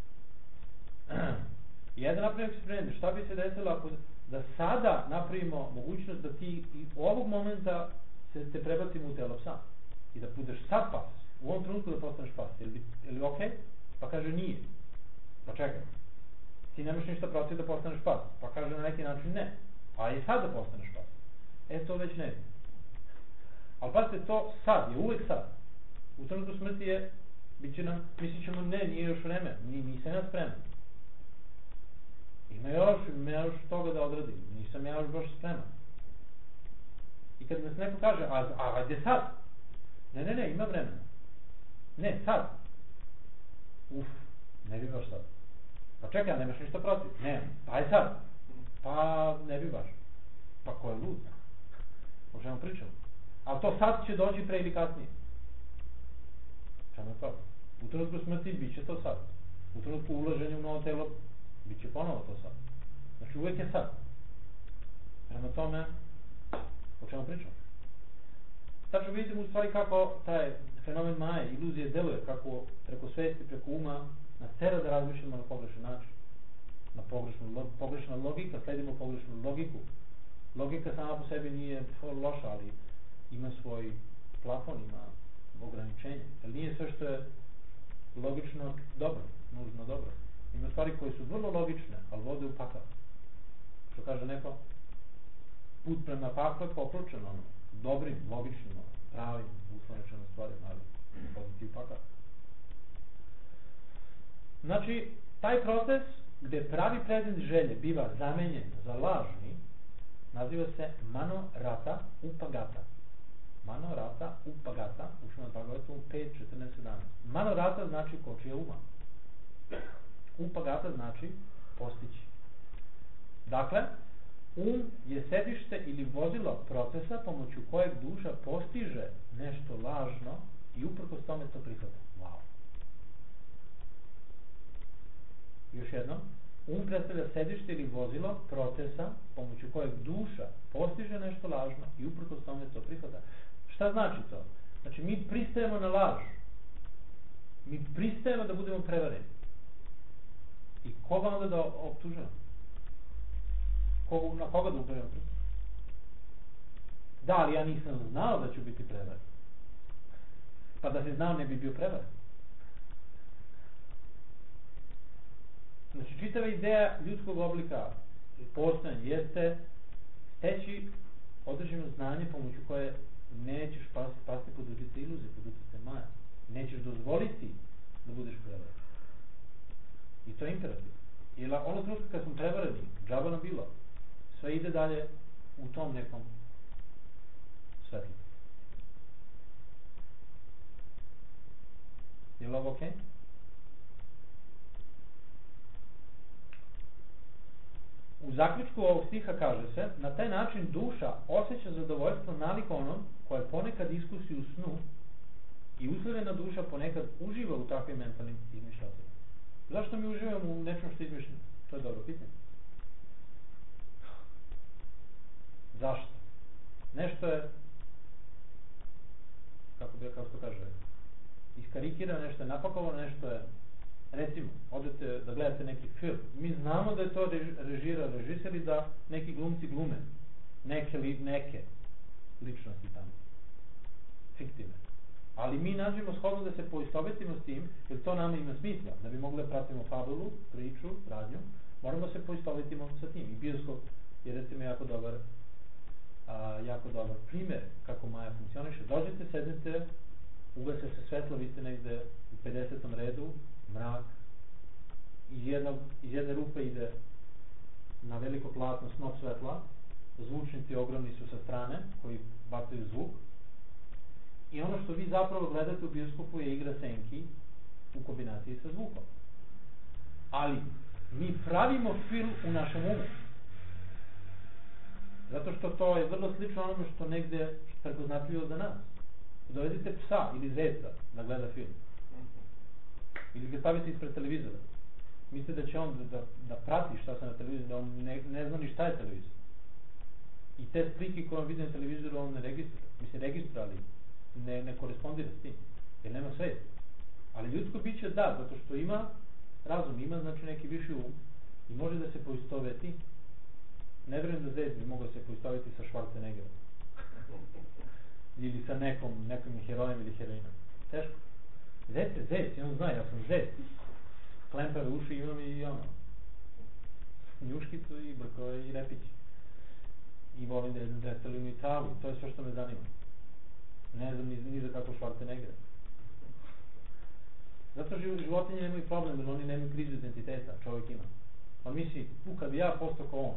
I ajde napravimo eksperiment. Šta bi se desilo ako da sada napravimo mogućnost da ti u ovog momenta se te prebacimo u telo psa i da budeš sad pas. U ovom trenutku da postaneš pas. Je li, je li okej? Okay? Pa kaže nije. Pa čekaj. ti nemaš ništa protiv da postaneš pas. Pa kaže na neki način ne. Pa i sad da postaneš pas. E, to već ne. Ali pazite, to sad je uvek sad. U trenutku smrti je, bit će nam, mislit ćemo ne, nije još vreme, ni, nisam ja spreman. Ima još, ima još toga da odradim, nisam ja još baš spreman. I kad nas neko kaže, a, a, a gdje sad? Ne, ne, ne, ima vremena. Ne, sad. Uf, ne bi baš sad. Pa čekaj, nemaš ništa protiv? Ne, pa je sad. Pa ne bi baš. Pa ko je lud? O čemu pričamo? Ali to sad će doći pre ili kasnije. Čemu je to? U trenutku smrti bit će to sad. U trenutku ulaženja u novo telo bit će ponovo to sad. Znači uvek je sad. Prema tome, o čemu pričamo? Tačno vidimo u stvari kako taj fenomen maje, iluzije deluje, kako preko svesti, preko uma nas tera da razmišljamo na pogrešan način. Na pogrešnu, pogrešna logika, sledimo pogrešnu logiku. Logika sama po sebi nije loša, ali ima svoj plafon, ima ograničenje. Jer nije sve što je logično dobro, nužno dobro. Ima stvari koje su vrlo logične, ali vode u pakao. Što kaže neko, put prema paklu je popločen ono, dobrim, logičnim, pravim, uslovničenim stvarima, ali voditi u pakao. Znači, taj proces gde pravi predmet želje biva zamenjen za lažni, naziva se mano rata upagata. Mano rata upagata, u Šrimad Bhagavatam pet četrnaest sedamnaest. Mano rata znači kočija uma. Upagata znači postići. Dakle, um je sedište ili vozilo procesa pomoću kojeg duša postiže nešto lažno i uprkos tome to prihvata. Wow. Još jednom, um predstavlja sedište ili vozilo procesa pomoću kojeg duša postiže nešto lažno i uprkos tome to prihvata. Šta znači to? Znači, mi pristajemo na laž. Mi pristajemo da budemo prevareni. I koga onda da optužujemo? Koga, na koga da upravimo prstom? Da, ali ja nisam znao da ću biti prevaren. Pa da si znao ne bi bio prevaren. Znači, čitava ideja ljudskog oblika postojanja jeste steći određeno znanje pomoću koje nećeš pasti, pasti pod utjecaj iluzije, pod utjecaj maja. Nećeš dozvoliti da budeš prevaren. I to je imperativ. Jer ono trenutka kad smo prevareni, džaba nam bilo, sve ide dalje u tom nekom svetlu. Je li ovo okej? Okay? U zaključku ovog stiha kaže se, na taj način duša osjeća zadovoljstvo nalik onom koje ponekad iskusi u snu i uslevena duša ponekad uživa u takvim mentalnim izmišljotinama. Zašto mi uživamo u nečem što izmišljamo? To je dobro pitanje. Zašto? Nešto je, kako bi, kako se kaže, iskarikirano, nešto je napakovano, nešto je, recimo, odete da gledate neki film, mi znamo da je to režira režiser i da neki glumci glume neke, li, neke ličnosti tamo, fiktivne. Ali mi nađemo shodno da se poistovetimo s tim, jer to nama ima smisla, da bi mogli da pratimo fabulu, priču, radnju, moramo se poistovetimo sa tim. I bioskop je recimo jako dobar, a, jako dobar primjer kako Maja funkcioniše. Dođete, sednete, ugase se svetlo, vi ste negde u pedesetom redu, mrak, iz, jednog, iz jedne rupe ide na veliko platno snop svetla, zvučnici ogromni su sa strane koji bacaju zvuk i ono što vi zapravo gledate u bioskopu je igra senki u kombinaciji sa zvukom. Ali mi pravimo film u našem umu, zato što to je vrlo slično onome što negde prepoznatljivo za nas. Dovedite psa ili zeca da gleda film ili ga stavite ispred televizora, mislite da će on da, da prati šta se na televizoru, da on ne, ne zna ni šta je televizor. I te slike koje on vidi na televizoru on ne registrira, mislim registra, ali ne, ne korespondira s tim, jer nema svest. Ali ljudsko biće da, zato što ima razum, ima znači neki viši um i može da se poistoveti. Ne vjerujem da zec bi mogao se poistoveti sa Schwarzeneggerom ili sa nekom, nekom herojem ili heroinom. Teško. Zec je zec, i on zna, ja sam zec. Klempave uši imam i ono. njuškicu i brkove i repići. I volim da jedem zestelinu i travu. To je sve što me zanima. Ne znam ni, ni za kako Schwarzenegger. Zato što životinje nemaju problem, jer oni nemaju krizu identiteta, čovjek ima. On misli, tu kad bi ja postao kao on,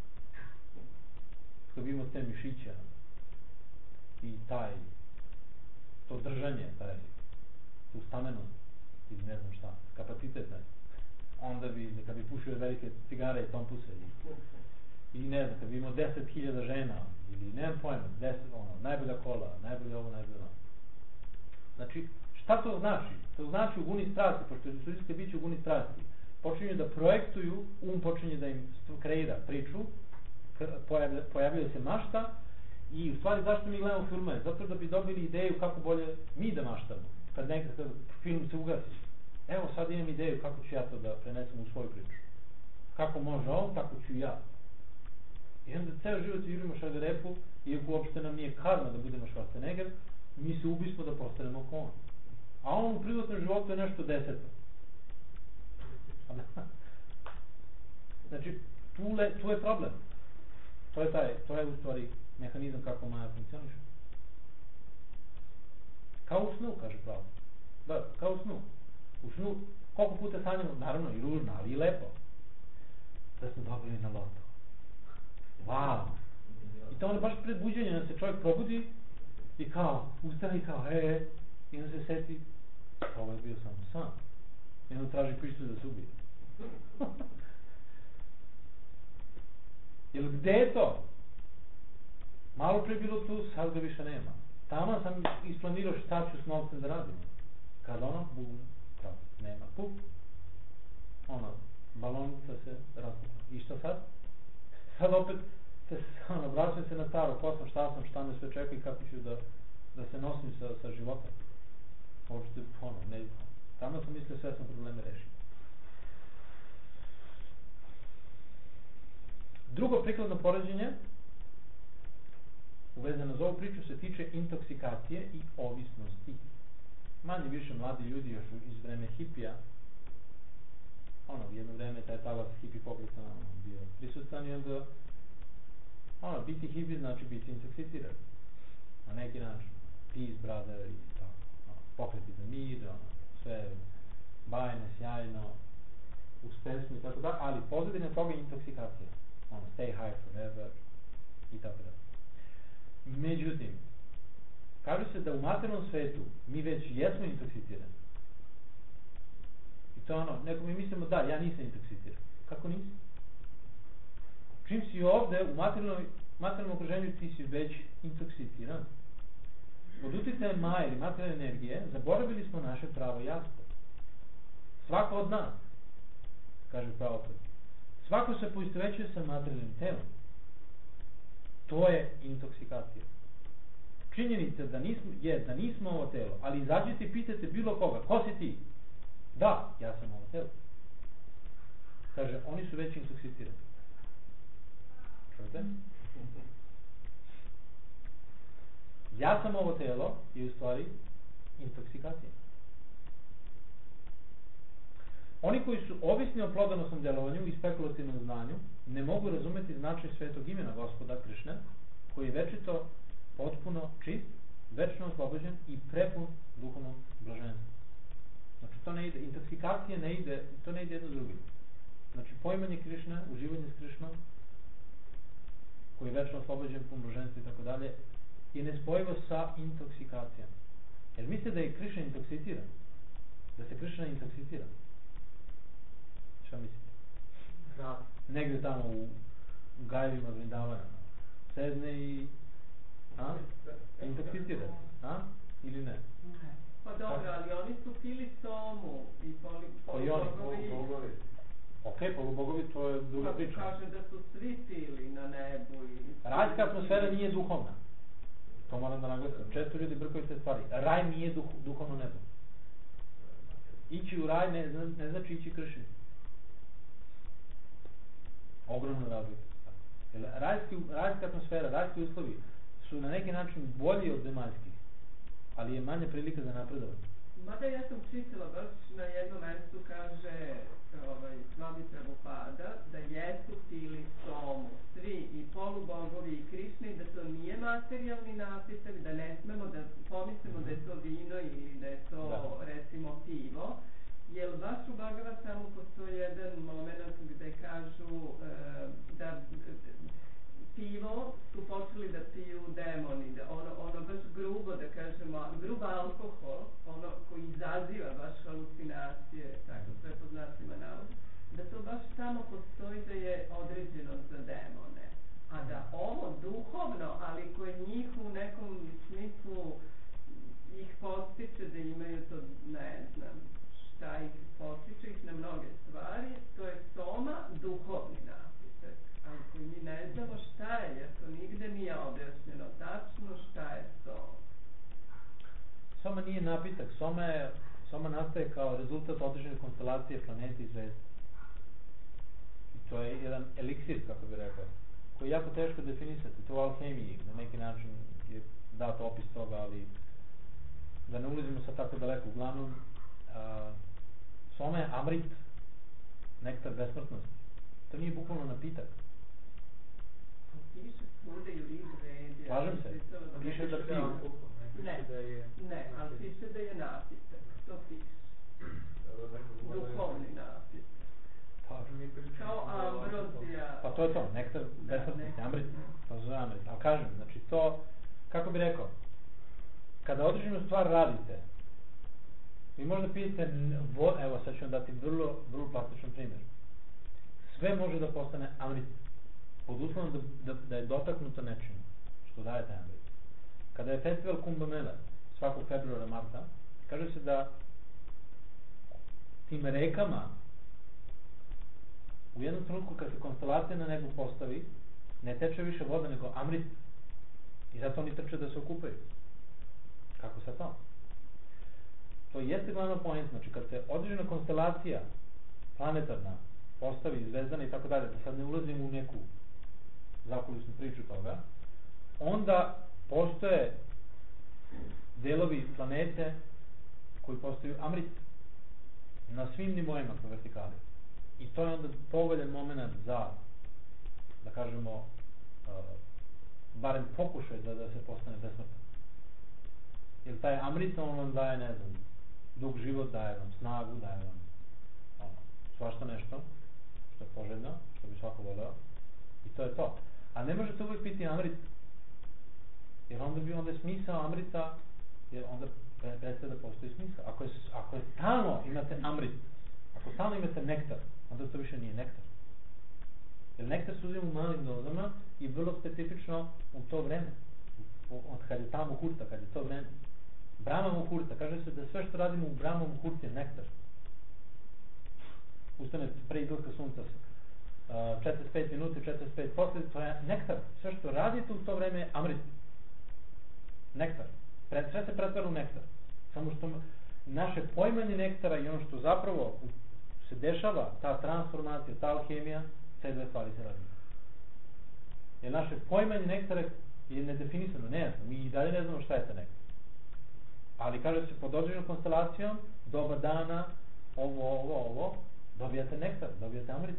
kad bi imao te mišića i taj, to držanje, taj, tu stamenost, ili ne znam šta, kapacitet taj, onda bi, kad bi pušio velike cigare i tompuse, i, i ne znam, kad bi imao deset hiljada žena, ili nemam pojma, deset, ono, najbolja kola, najbolje ovo, najbolje ono. Znači, šta to znači? To znači u guni strasti, pošto su ljudske biće u guni strasti, počinju da projektuju, um počinje da im kreira priču, pojavlja, pojavljuje se mašta i u stvari zašto mi gledamo filme? Zato da bi dobili ideju kako bolje mi da maštamo. Kad nekakav film se ugasi. Evo sad imam ideju kako ću ja to da prenesem u svoju priču. Kako može on, tako ću ja. I onda ceo život igramo šargarepu, iako uopšte nam nije karma da budemo Schwarzenegger, mi se ubismo da postanemo kao on. A on u privatnom životu je nešto deseto. Znači, tu, le, tu je problem. To je taj, to je u stvari mehanizam kako Maja funkcioniše. Kao u snu, kaže pravo. Da, kao u snu. U snu, koliko puta sanjamo, naravno i ružno, ali i lepo. Da smo dobili na loto. Wow! I to ono baš pred buđenjem, da se čovjek probudi i kao, ustane i kao, e, e, i onda se seti, ovo je bio samo san. I onda traži pištolj da se ubije. Jer gde je to? Malo pre bilo tu, sad ga više nema. Tamo sam isplanirao šta ću s novcem da radim. Kad ono, bum, krap, nema, puf. Ono, balonica se rasputla. I šta sad? Sad opet se, ono, vraćam se na staro, ko sam, šta sam, šta me sve čeka i kako ću da, da se nosim sa, sa životom. Uopšte, ono, ne, tamo sam mislio sve sam probleme rešio. Drugo prikladno poređenje uvezano za ovu priču se tiče intoksikacije i ovisnosti. Manje više mladi ljudi još iz vreme hipija, ono, jedno vreme taj talas hipi pokreta bio prisutan i onda ono, biti hipi znači biti intoksiciran. Na neki način. Peace, brother i tako. Ono, pokreti za mir, ono, sve bajne, sjajno, uz pesmu i tako da, ali pozadina toga je intoksikacija. Ono, stay high forever i tako da. Međutim, kaže se da u materijalnom svetu mi već jesmo intoksicirani. I to ono, neko mi mislimo da, ja nisam intoksiciran. Kako nisi? Čim si ovde u materijalnom, materijalnom okruženju ti si već intoksiciran. Od uticaja maja ili materijalne energije zaboravili smo naše pravo jasno. Svako od nas, kaže pravo opet, svako se poistovećuje sa materijalnim telom. To je intoksikacija. Činjenica da nismo, je da nismo ovo telo, ali izađete i pitate bilo koga, ko si ti? Da, ja sam ovo telo. Kaže, oni su već intoksicirani. Čujete? Ja sam ovo telo je u stvari intoksikacija. Oni koji su ovisni o plodonosnom djelovanju i spekulativnom znanju ne mogu razumeti značaj svetog imena Gospoda Krišne, koji je večito potpuno čist, večno oslobođen i prepun duhovnog blaženstva. Znači to ne ide, intoksikacija ne ide, to ne ide jedno s drugim. Znači poimanje Krišne, uživanje s Krišnom, koji je večno oslobođen, pun blaženstva i tako dalje, je nespojivo sa intoksikacijom. Jer misle da je Krišna intoksiciran, da se Krišna intoksicira. Šta mislite? Da. Negde tamo u gajevima Vrindavana sedne i a? Intoksicira se, a? Ili ne? Ne. Pa dobro, ali oni su pili somu i poli, polubogovi. Ok, polubogovi, to je druga priča. Kaže da su svi pili na nebu i... Rajska atmosfera nije duhovna. To moram da naglasim. Često ljudi brkaju te stvari. Raj nije duh, duhovno nebo. Ići u raj ne, ne znači ići Kršni. Ogromna razlika. Rajski, rajska atmosfera, rajski uslovi su na neki način bolji od zemaljskih, ali je manje prilika za napredovanje. Mada ja sam čitala baš na jednom mjestu kaže ovaj, Swami Prabhupada da jesu pili somu svi i polubogovi i Krišna i da to nije materijalni napitak, da ne smemo da pomislimo da je to vino ili da je to da. recimo pivo. Jer baš u Bhagavatamu postoji jedan moment gde kažu e, da pivo su počeli da piju demoni, da ono, ono baš grubo, da kažemo, grub alkohol, ono koji izaziva baš halucinacije, tako sve po znacima navoda, da to baš tamo postoji da je određeno za demone. A da ovo duhovno, ali koje njih u nekom smislu ih postiče da imaju to, ne znam, šta ih postiče ih na mnoge stvari, to je soma duhovni napitak. Ali koji mi ne znamo šta je, jer to nigde nije objašnjeno tačno šta je soma. Soma nije napitak, soma, je, soma nastaje kao rezultat određene konstelacije planete i zvezde. I to je jedan eliksir, kako bi rekao, koji je jako teško definisati. To u alhemiji, na neki način je dat opis toga, ali da ne ulazimo sad tako daleko. Uglavnom, a, soma je amrit, nektar besmrtnosti. To nije bukvalno napitak. Piše svuda i u Rigvedi. Slažem se, piše da piju. Ne, ne, ali piše da je napitak. To piše. Duhovni napitak. Pa, kao ambrozija. Pa to je to, nektar besmrtnosti, amrit. To zove amrit. Ali kažem, znači to, kako bi rekao, kada određenu stvar radite, vi možda pijete, vo, evo sad ću vam dati vrlo, vrlo plastičan primjer. Sve može da postane amrit, pod uslovom da, da, da je dotaknuto nečim, što daje taj amrit. Kada je festival Kumbh Mela, svakog februara, marta, kaže se da tim rekama, u jednom trenutku kad se konstelacija na nebu postavi, ne teče više voda, nego amrit. I zato oni trče da se okupaju. Kako sa to? To jeste glavno point, znači kad se određena konstelacija planetarna postavi, zvezdana i tako dalje, da sad ne ulazimo u neku zakulisnu priču toga, onda postoje delovi planete koji postaju amrit na svim nivoima po vertikali. I to je onda povoljan moment za, da kažemo, uh, barem pokušaj da, da se postane besmrtan. Jer taj amrit on vam daje, ne znam, dug život, daje vam snagu, daje vam ono, svašta nešto što je poželjno, što bi svako voleo, i to je to. A ne možete uvijek piti amrit, jer onda bi onda smisao amrita, jer onda prestaje da postoji smisao. Ako je, ako je stalno imate amrit, ako stalno imate nektar, onda to više nije nektar. Jer nektar se uzima u malim dozama i vrlo specifično u to vreme. Od kad je tamo hurta, kad je to vreme. Brahma muhurta, kaže se da sve što radimo u Brahma muhurti je nektar. Ustane pre izlaska sunca uh, četrdeset pet minuta, četrdeset pet posle, to je nektar. Sve što radite u to vreme je amrit. Nektar. Pre, sve se pretvara u nektar. Samo što naše poimanje nektara i ono što zapravo se dešava, ta transformacija, ta alhemija, sve dve stvari se radi. Jer naše poimanje nektara je nedefinisano, nejasno. Mi i dalje ne znamo šta je ta nektar. Ali kaže se pod određenom konstelacijom, doba dana, ovo, ovo, ovo, dobijate nektar, dobijate amrit.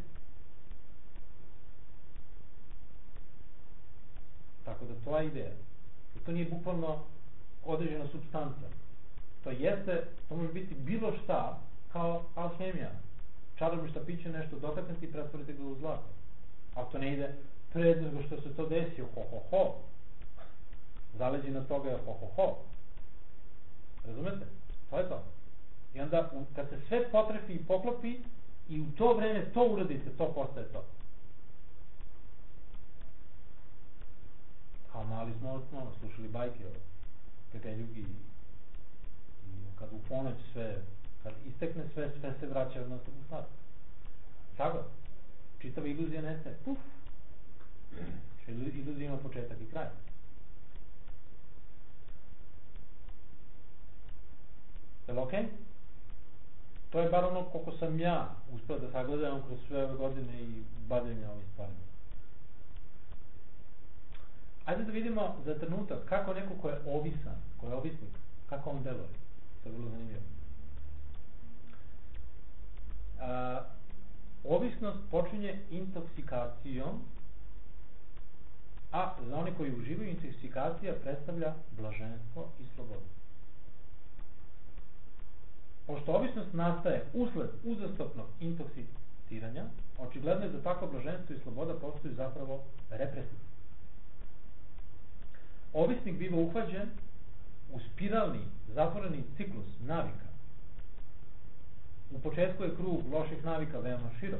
Tako da to je ideja. I to nije bukvalno određena supstanca. To jeste, to može biti bilo šta kao alhemija. Čarobno štapiće nešto dotaknete i pretvorite ga u zlato. Ali to ne ide pred nego što se to desi, ho ho ho. Zaleđina toga je ho ho ho. Razumete? To je to. I onda kad se sve potrefi i poklopi i u to vreme to uradite, to postaje to. Kao mali smo no, slušali bajke o Pekeljugi i, i kad u ponoć sve, kad istekne sve, sve se vraća u stvar. Tako? Čitava iluzija nestaje. Puf! Iluzija ima početak i kraj. Je li okej? Okay? To je bar ono koliko sam ja uspio da sagledam kroz sve ove godine i bavljenja ovih stvarima. Ajde da vidimo za trenutak kako neko ko je ovisan, ko je ovisnik, kako on deluje. što je vrlo zanimljivo. A, ovisnost počinje intoksikacijom, a za one koji uživaju, intoksikacija predstavlja blaženstvo i slobodu. Pošto ovisnost nastaje usled uzastopnog intoksiciranja, očigledno je da takvo blaženstvo i sloboda postaju zapravo represivni. Ovisnik biva uhvaćen u spiralni, zatvoreni ciklus navika. U početku je krug loših navika veoma širok.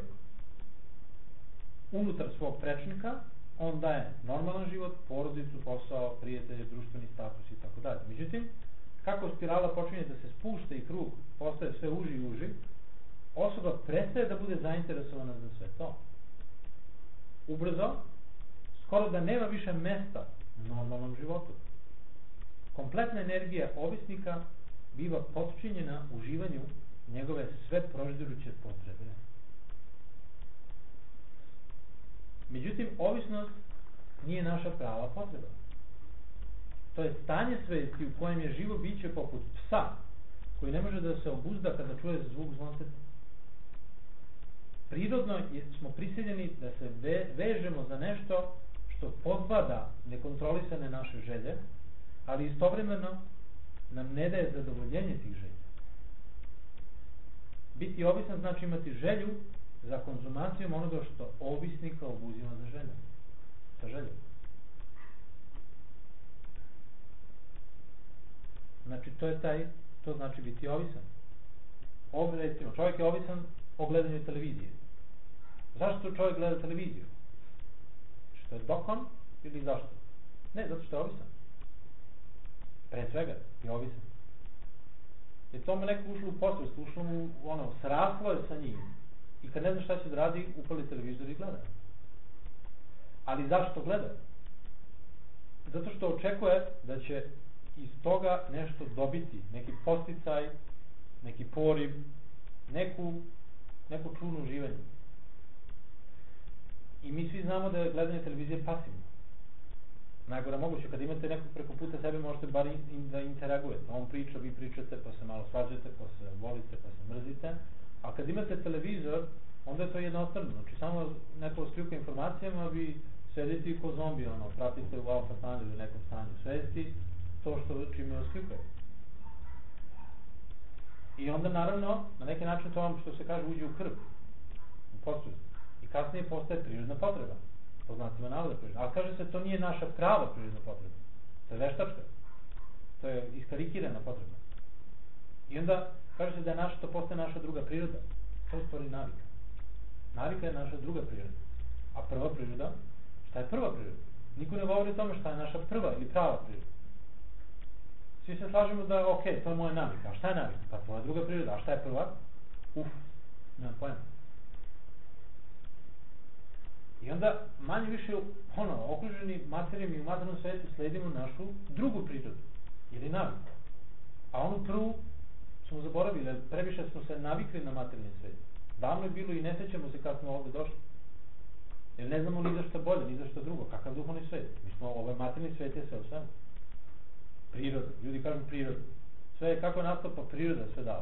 Unutar svog prečnika on daje normalan život, porodicu, posao, prijatelje, društveni status i tako dalje. Međutim, kako spirala počinje da se spušta i krug postaje sve uži i uži, osoba prestaje da bude zainteresovana za sve to. Ubrzo, skoro da nema više mesta normalnom životu. Kompletna energija ovisnika biva potčinjena uživanju njegove sve proždiruće potrebe. Međutim, ovisnost nije naša prava potreba. To je stanje svesti u kojem je živo biće poput psa, koji ne može da se obuzda kada čuje zvuk zvonceta. Prirodno smo prisiljeni da se ve, vežemo za nešto što podbada nekontrolisane naše želje, ali istovremeno nam ne daje zadovoljenje tih želja. Biti ovisan znači imati želju za konzumacijom onoga što ovisnika obuzima za želju. Sa željom. Znači, to je taj, to znači biti ovisan. Ovdje, recimo, čovjek je ovisan o gledanju televizije. Zašto čovjek gleda televiziju? Što je dokon ili zašto? Ne, zato što je ovisan. Pre svega je ovisan. Jer tome neko ušlo u posvest, ušlo mu, ono, sraslo je sa njim. I kad ne zna šta će da radi, upali televizor i gleda. Ali zašto gleda? Zato što očekuje da će iz toga nešto dobiti, neki posticaj, neki poriv, neku, neku čudnu uživanje. I mi svi znamo da je gledanje televizije pasivno. Najgore moguće, kad imate nekog preko puta sebe, možete bar in, da interagujete. On priča, vi pričate, pa se malo svađate, pa se volite, pa se mrzite. A kad imate televizor, onda je to jednostavno. Znači, samo neko oskljuka informacijama, vi sedite i ko zombi, ono, pratite u alfa stanju ili nekom stanju svesti, to što čime oskljuka. I onda, naravno, na neki način to vam, što se kaže, uđe u krv, u posvest. I kasnije postaje prirodna potreba. Po znacima navoda prirodna. Ali kaže se, to nije naša prava prirodna potreba. To je veštačka. To je iskarikirana potreba. I onda kaže se da je naša, to postaje naša druga priroda. To je stvari navika. Navika je naša druga priroda. A prva priroda, šta je prva priroda? Niko ne govori o tome šta je naša prva ili prava priroda. Svi se slažemo da, ok, to je moja navika. A šta je navika? Pa to je druga priroda. A šta je prva? Uf, nemam pojma. I onda manje više ono, okruženi materijom i u materijalnom svetu sledimo našu drugu prirodu ili naviku. A onu prvu smo zaboravili, previše smo se navikli na materijalni svet. Davno je bilo i ne sećamo se kad smo ovde došli. Jer ne znamo ni za što bolje, ni za što drugo. Kakav duhovni svet? Mi smo, ovaj materijalni svet je sve u svemu. Priroda. Ljudi kažu priroda. Sve je kako je nastao, pa priroda sve dao.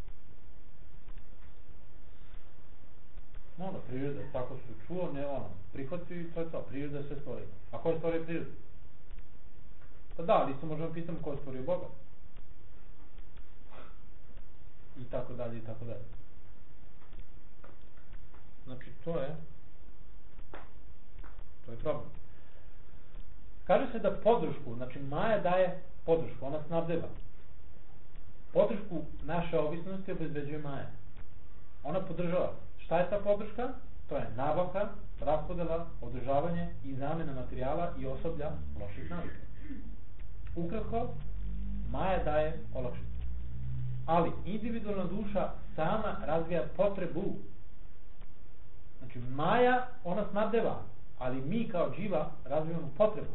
Ono, priroda, tako su čuo, ne ono, prihvati i to je to, priroda sve stvorio. A ko je stvorio prirodu? Pa da, ali isto možemo pitati ko je stvorio Boga. I tako dalje, i tako dalje. Znači, to je, to je problem. Kaže se da podršku, znači Maja daje podršku, ona snabdeva. Podršku naše ovisnosti obezbeđuje Maja. Ona podržava. Šta je ta podrška? To je nabavka, raspodela, održavanje i zamena materijala i osoblja loših navika. Ukratko, Maja daje olakšicu. Ali individualna duša sama razvija potrebu. Znači, Maja, ona snabdeva, ali mi kao živa razvijamo potrebu.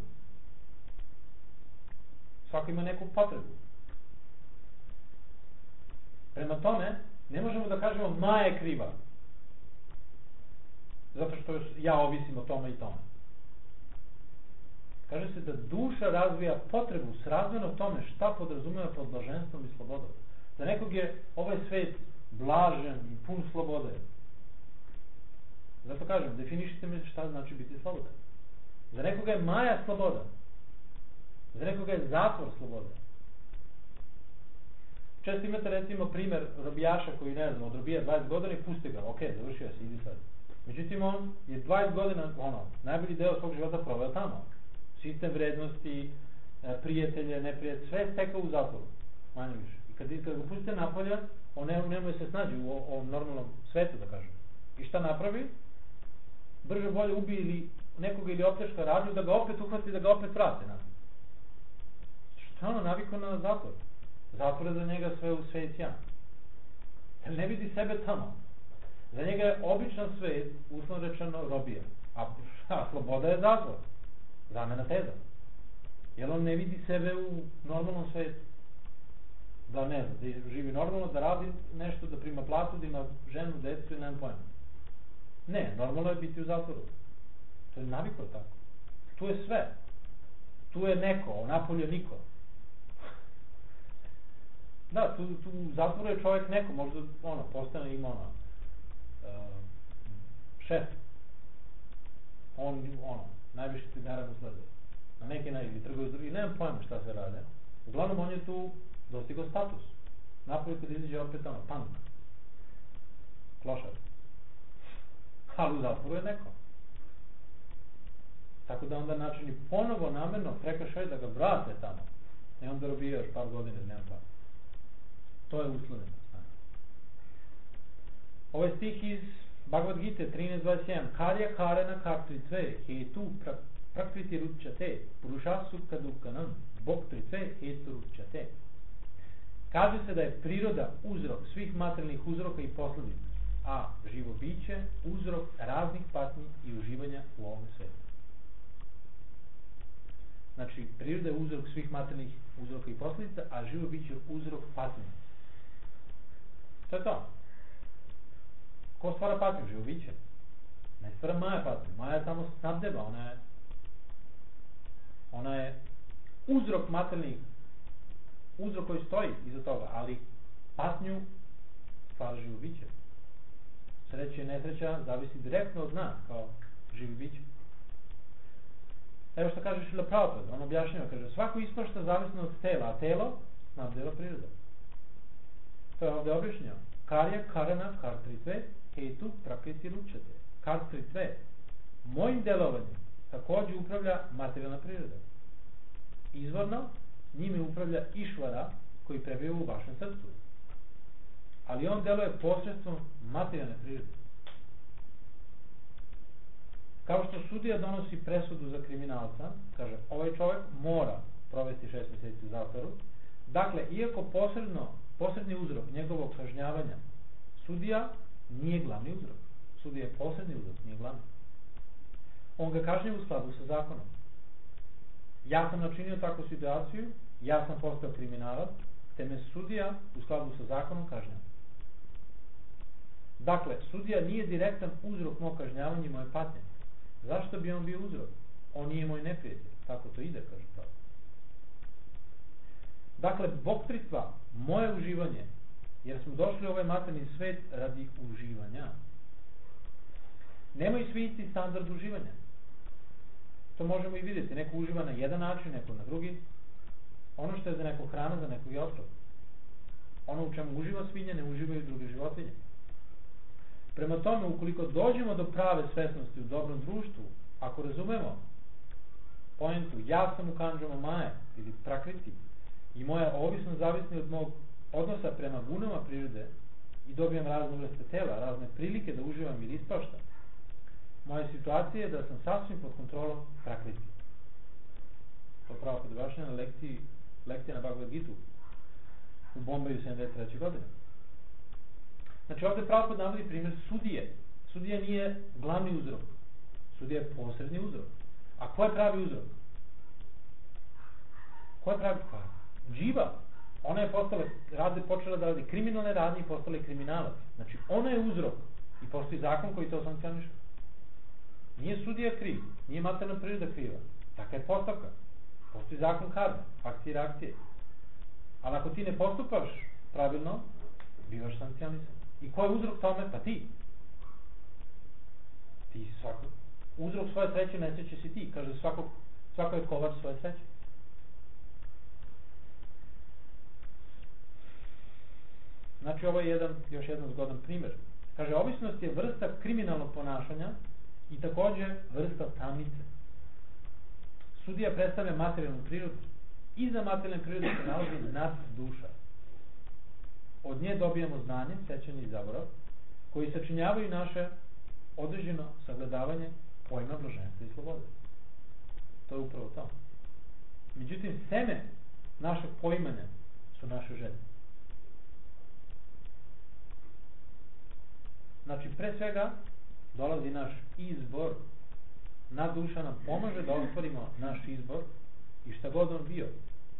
Svako ima neku potrebu. Prema tome, ne možemo da kažemo Maja je kriva. Zato što ja ovisim o tome i tome. Kaže se da duša razvija potrebu srazmjerno tome šta podrazumeva pod blaženstvom i slobodom. Za nekog je ovaj svet blažen i pun slobode. Zato kažem, definišite mi šta znači biti slobodan. Za nekoga je maja sloboda. Za nekoga je zatvor sloboda. Često imate recimo primer robijaša koji, ne znam, odrobija dvadeset godina i pusti ga, ok, završio se, idi sad. Međutim, on je dvadeset godina, ono, najbolji deo svog života proveo tamo. Sistem vrednosti, prijatelje, neprijatelje, sve je stekao u zatvoru, manje više. I kad, kad ga pustite napolja, on ne, nemoj se snađi u ovom normalnom svetu, da kažem. I šta napravi? Brže bolje ubije ili nekoga ili opljačka radnju, da ga opet uhvati, da ga opet vrate. Na. Šta ono navikao na zatvor? Zatvor je za njega sve u svet ja. Jer ne vidi sebe tamo. Za njega je običan svet, uslovno rečeno, robija. A, a sloboda je zatvor. Zamena teza. Jer on ne vidi sebe u normalnom svetu. Da ne znam, da živi normalno, da radi nešto, da prima platu, da ima ženu, decu i nemam pojma. Ne, normalno je biti u zatvoru. To je navikao tako. Tu je sve. Tu je neko, a napolje niko. Da, tu, tu u zatvoru je čovjek neko, možda ono, postane ima ono, uh, šef. On, ono, najviše ti naravno slede. Na neki način, ili trgovi s drugi, nemam pojma šta se rade. Uglavnom, on je tu dostigao status. Napolje kad izađe opet ono, punk. Klošar. Ali u zatvoru je neko. Tako da onda načini ponovo namerno prekršaj da ga vrate tamo. I onda robije još par godina, nemam pojma. To je uslovljeno. Ovo je stih iz Bhagavad Gita trinaest dvadeset jedan. Karya karana kartritve hetu prakriti ručate purušasu kadukanam bhoktritve hetu ručate. Kaže se da je priroda uzrok svih materijalnih uzroka i posledica, a živo biće uzrok raznih patnji i uživanja u ovom svetu. Znači, priroda je uzrok svih materijalnih uzroka i posledica, a živo biće uzrok patnji. To je to. Ko stvara patnju? Živo biće. Ne stvara Maja patnju. Maja je samo snabdeva. Ona je ona je uzrok materijalnih, uzrok koji stoji iza toga, ali patnju stvara živo biće. Sreća i nesreća zavisi direktno od nas kao živi biće. Evo što kaže Šrila Prabhupada, on objašnjava, kaže, svako ispašta zavisno od tela, a telo snabdeva priroda. To je ovdje objašnjava. Karya karana kartritve hetu prakriti ručate. Kartritve. Mojim delovanjem također upravlja materijalna priroda. Izvorno njime upravlja Išvara koji prebiva u vašem srcu. Ali on deluje posredstvom materijalne prirode. Kao što sudija donosi presudu za kriminalca, kaže, ovaj čovjek mora provesti šest mjeseci u zatvoru. Dakle, iako posredno, posredni uzrok njegovog kažnjavanja, sudija nije glavni uzrok. Sudija je posredni uzrok, nije glavni. On ga kažnjava u skladu sa zakonom. Ja sam načinio takvu situaciju, ja sam postao kriminalac, te me sudija u skladu sa zakonom kažnjava. Dakle, sudija nije direktan uzrok mog kažnjavanja i moje patnje. Zašto bi on bio uzrok? On nije moj neprijatelj. Tako to ide, kaže to. Dakle, boktritva, moje uživanje, jer smo došli u ovaj materijalni svet radi uživanja. Nemaju svi isti standard uživanja. To možemo i vidjeti. Neko uživa na jedan način, neko na drugi. Ono što je za nekog hrana, za nekog je otrov. Ono u čemu uživa svinja, ne uživaju druge životinje. Prema tome, ukoliko dođemo do prave svesnosti u dobrom društvu, ako razumemo pojentu, ja sam u kanđama maje ili prakriti i moja ovisnost zavisni od mog odnosa prema gunama prirode i dobijem razne vrste tela, razne prilike da uživam ili ispaštam, moja situacija je da sam sasvim pod kontrolom prakriti. To pravo podvašnja na lekciji, lekcija na Bhagavad Gitu u Bombeju sedamdeset treće godine. Znači ovdje pravo navodi primjer sudije. Sudija nije glavni uzrok. Sudija je posredni uzrok. A ko je pravi uzrok? Ko je pravi uzrok? Dživa. Ona je postala, radi, počela da radi kriminalne radnje i postala je kriminalac. Znači ona je uzrok. I postoji zakon koji to sankcioniše. Nije sudija kriv. Nije materijalna priroda kriva. Taka je postavka. Postoji zakon karme. Akcije i reakcije. Ali ako ti ne postupaš pravilno, bivaš sankcionisan. I ko je uzrok tome? Pa ti. Ti svako. Uzrok svoje sreće, nesreće si ti. Kaže, svako, svako je kovač svoje sreće. Znači, ovo je jedan, još jedan zgodan primjer. Kaže, ovisnost je vrsta kriminalnog ponašanja i također vrsta tamnice. Sudija predstavlja materijalnu prirodu. Iza materijalne prirode se nalazi nad duša. Od nje dobijamo znanje, sećanje i zaborav, koji sačinjavaju naše određeno sagledavanje pojma blaženstva i slobode. To je upravo to. Međutim, seme našeg poimanja su naše želje. Znači, pre svega dolazi naš izbor. Na duša nam pomaže da ostvarimo naš izbor i šta god on bio.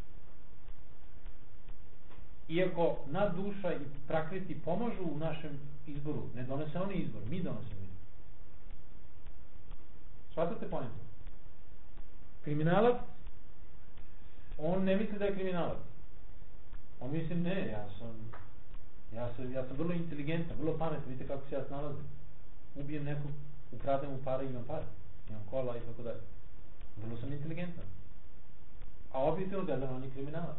Iako na duša i prakriti pomažu u našem izboru, ne donose oni izbor, mi donosimo izbor. Shvatate pojentu? Kriminalac, on ne misli da je kriminalac. On misli, ne, ja sam ja sam, ja sam vrlo inteligentan, vrlo pametan, vidite kako se ja snalazim. Ubijem nekog, ukradem mu pare, imam pare, imam kola i tako dalje. Vrlo sam inteligentan. A objektivno gledano, on je kriminalac.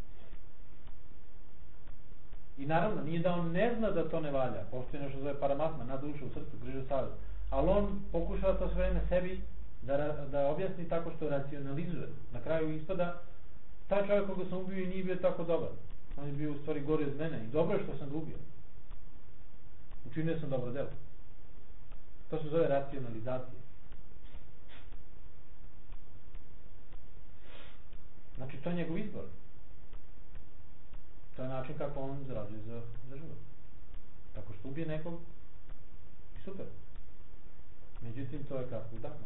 I naravno, nije da on ne zna da to ne valja, postoji nešto zove paramatma, na dušu, u srcu, križa savjest. Ali on pokušava to sve vreme sebi da, da objasni tako što racionalizuje. Na kraju ispada, taj čovjek koga sam ubio i nije bio tako dobar. On je bio u stvari gori od mene i dobro je što sam ga ubio. Učinio sam dobro delo. To se zove racionalizacija. Znači, to je njegov izbor. To je način kako on zarađuje za, za život. Tako što ubije nekog i super. Međutim, to je kako udahno.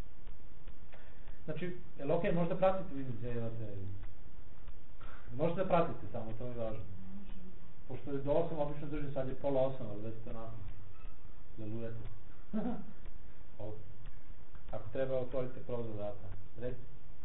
Znači, jel ok, možda pratite vidite, možete da pratite samo, to je važno. Pošto je do osam, obično držim, sad je pola osam, ali već ste onako zalujete. Ako treba, otvorite prozor vrata. Reci.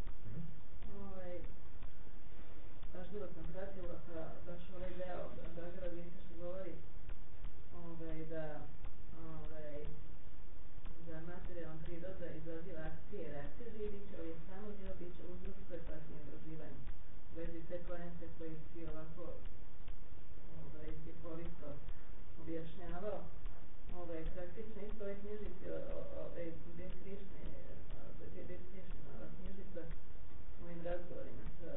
Ovaj, pažljivo sam pratila, pa baš ovaj deo Dragara Vinca što govori ovaj, da ovaj, da materijalna priroda izaziva akcije i reakcije živića, ali je samo živo biće uzrokuje patnje i odraživanje. U vezi te poente koji si ovako ovaj, slikovito objašnjavao, ovaj, praktično isto ove knjižice, ovaj, Bir Krišne, Bir Krišna, ova knjižica, ovim razgovorima sa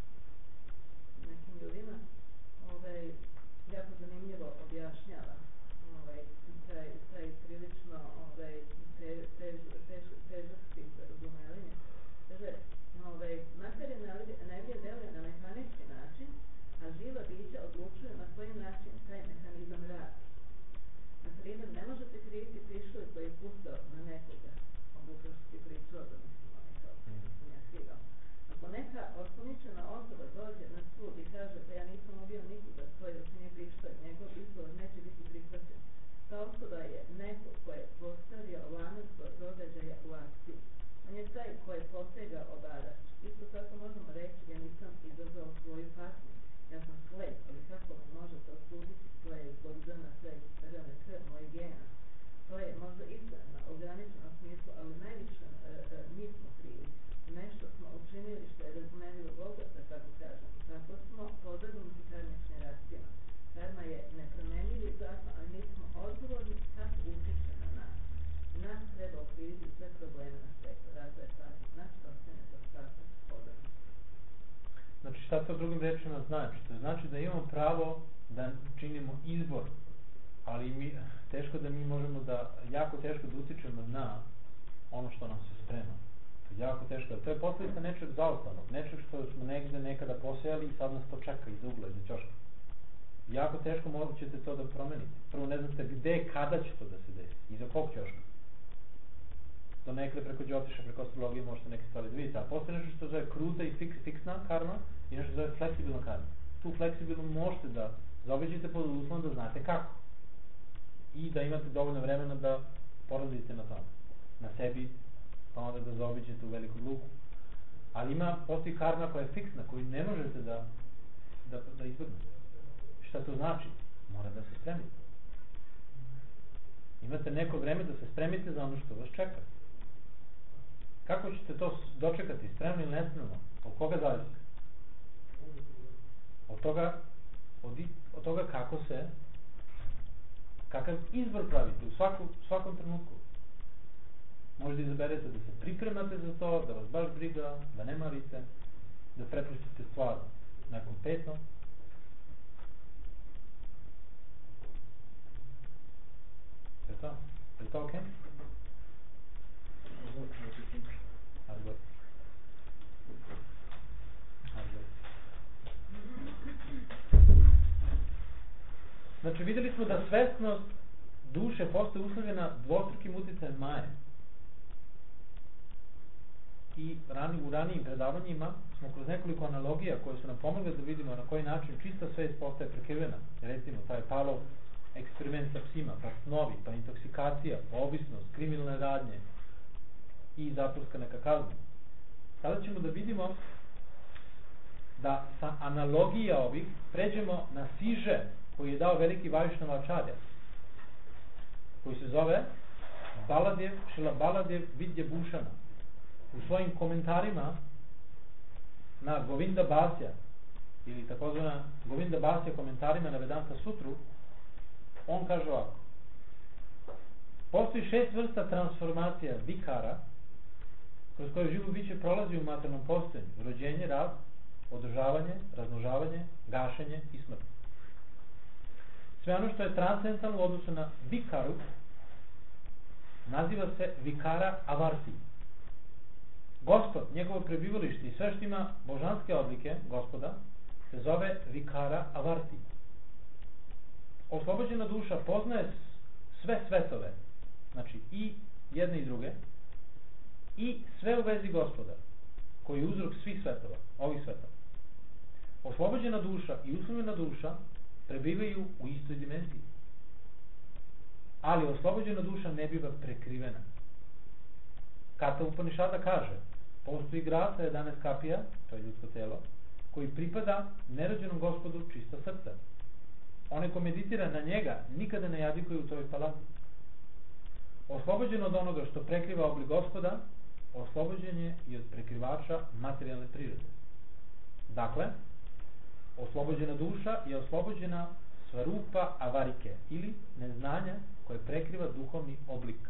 nekim ljudima, ovaj, jako zanimljivo objašnjava ovaj, taj, taj prilično ovaj, te, te, tež, težak spis za razumevanje. Kaže, ovaj, materijalna energija deluje na mehanički način, a živa bića odlučuju na koji način taj mehanizam radi. Na primjer, ne možete kriviti pištolj koji je pucao na nekoga, obupravski pričao da mislim, onaj kao sam ja krivao. Ako neka osumnjičena osoba dođe na sud i kaže da ja nisam ubio nikoga koji da se nije pištolj, njegov izgovor neće biti prihvaćen. Ta osoba je neko ko je postavio lanac događaja u akciju. On je taj ko je posegao obarač. Isto tako možemo reći, ja nisam izazvao svoju patnju. Ja sam slep, ali kako me možete osuditi? To je zbog zrna sve crvene krv, moj gena. To je možda izgledno, ograničeno smislu, ali najviše e, e, mi smo krivi. Nešto smo učinili što je razumljivo Boga, da tako kažem. Tako smo podvrgnuti karmičnim reakcijama. Karma je nepromenljivi zakon, ali mi smo odgovorni kako utiče na nas. Nas treba okriviti sve probleme na svetu, razvoje patnje. Naš ostane za status odavno. Znači, šta to drugim rečima znači? To znači da imamo pravo da činimo izbor, ali mi, teško da mi možemo da, jako teško da utičemo na ono što nam se sprema. To je jako teško. To je posledica nečeg zaostalog, nečeg što smo negde nekada posejali i sad nas to čeka iza ugla, iza ćoška. Jako teško morat ćete to da promenite. Prvo ne znate gde, kada će to da se desi, iza kog ćoška. Do nekada preko džotiša, preko astrologije možete neke stvari da vidite, a postoje nešto što zove kruta i fiks, fiksna karma i nešto zove fleksibilna karma. Tu fleksibilnu možete da zaobiđete pod uslovom da znate kako i da imate dovoljno vremena da poradite na tome, na sebi, pa onda da zaobiđete u veliku luku. Ali ima, postoji karma koja je fiksna, koju ne možete da, da, da izvrnete. Šta to znači? Mora da se spremite. Imate neko vreme da se spremite za ono što vas čeka. Kako ćete to dočekati? Spremno ili nespremno? Od koga zavisi? Od toga, od, od toga kako se, kakav izbor pravite u svaku, svakom trenutku. Možda izaberete da se pripremate za to, da vas baš briga, da ne marite, da prepustite stvar nekom petom. Je to? Je to okej? Hardware. Hardware. Znači, videli smo da svesnost duše postaje uslovljena dvostrukim uticajem maje. I rani, u ranijim predavanjima smo kroz nekoliko analogija koje su nam pomogle da vidimo na koji način čista svest postaje prekrivena. Recimo, taj Pavlov eksperiment sa psima, pa snovi, pa intoksikacija, pa ovisnost, kriminalne radnje i zatvorska neka kazna. Sada ćemo da vidimo da sa analogija ovih pređemo na siže koji je dao veliki Vajšnavačarja, koji se zove Baladev, Šila Baladev Vidje Bhušana. U svojim komentarima na Govinda Basja, ili takozvana Govinda Basja komentarima na Vedanta Sutru, on kaže ovako: postoji šest vrsta transformacija vikara kroz koje živo biće prolazi u materijalnom postojanju: rođenje, rast, održavanje, razmnožavanje, gašenje i smrt. Sve ono što je transcendentalno u odnosu na vikaru naziva se vikara avarti. Gospod, njegovo prebivalište i sve što ima božanske odlike Gospoda se zove vikara avarti. Oslobođena duša poznaje sve svetove, znači i jedne i druge, i sve u vezi Gospoda, koji je uzrok svih svetova, ovih svetova. Oslobođena duša i uslovljena duša prebivaju u istoj dimenziji, ali oslobođena duša ne biva prekrivena. Kata Upanišada kaže: postoji grad sa jedanaest kapija, to je ljudsko telo, koji pripada nerođenom Gospodu čista srca. Onaj ko meditira na njega nikada ne jadikuje u toj palati. Oslobođen od onoga što prekriva oblik Gospoda, oslobođen je i od prekrivača materijalne prirode. Dakle, oslobođena duša je oslobođena svarupa avarike, ili neznanja koje prekriva duhovni oblik,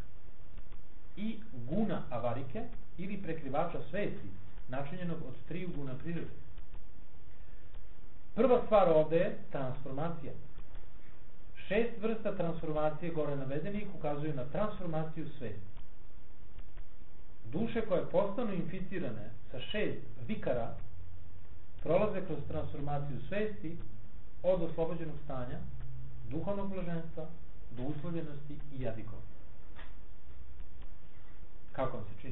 i guna avarike, ili prekrivača svesti, načinjenog od triju guna prirode. Prva stvar ovde je transformacija. Šest vrsta transformacije gore navedenih ukazuju na transformaciju svesti. Duše koje postanu inficirane sa šest vikara prolaze kroz transformaciju svesti od oslobođenog stanja, duhovnog blaženstva, do uslovljenosti i jadikova. Kako vam se čini?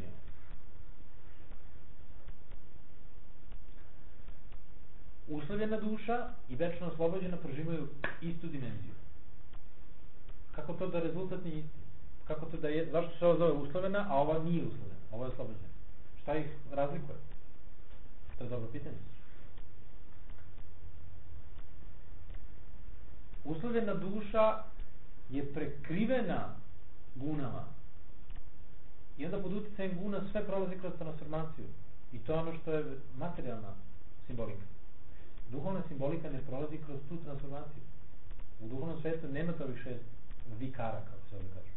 Uslovljena duša i večno oslobođena proživaju istu dimenziju. Kako to da rezultat nije isti? Kako to da je, zašto se ova zove uslovljena, a ova nije uslovljena? Ova je oslobođena. Šta ih razlikuje? To je dobro pitanje. Uslovljena duša je prekrivena gunama i onda pod uticajem guna sve prolazi kroz transformaciju, i to je ono što je materijalna simbolika. Duhovna simbolika ne prolazi kroz tu transformaciju. U duhovnom svetu nema to ovih šest vikara, kako se ovdje kaže.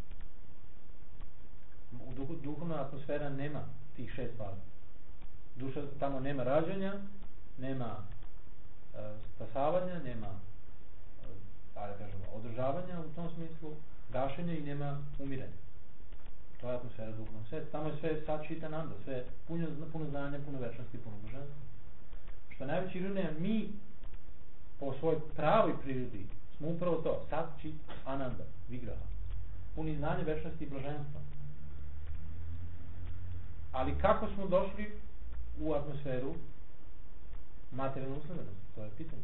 U duh, duhovna atmosfera nema tih šest faza. Duša tamo nema rađanja, nema e, spasavanja, nema e, da kažemo, održavanja u tom smislu, gašenja, i nema umiranja. To je atmosfera duhovnog sveta. Tamo je sve Satčitananda, sve puno, puno znanja, puno večnosti, puno božanstva. Što je najveća ironija, mi po svojoj pravoj prirodi smo upravo to, Satčitananda, Vigraha, puni znanja, večnosti i blaženstva. Ali kako smo došli u atmosferu materijalne uslovljenosti? To je pitanje.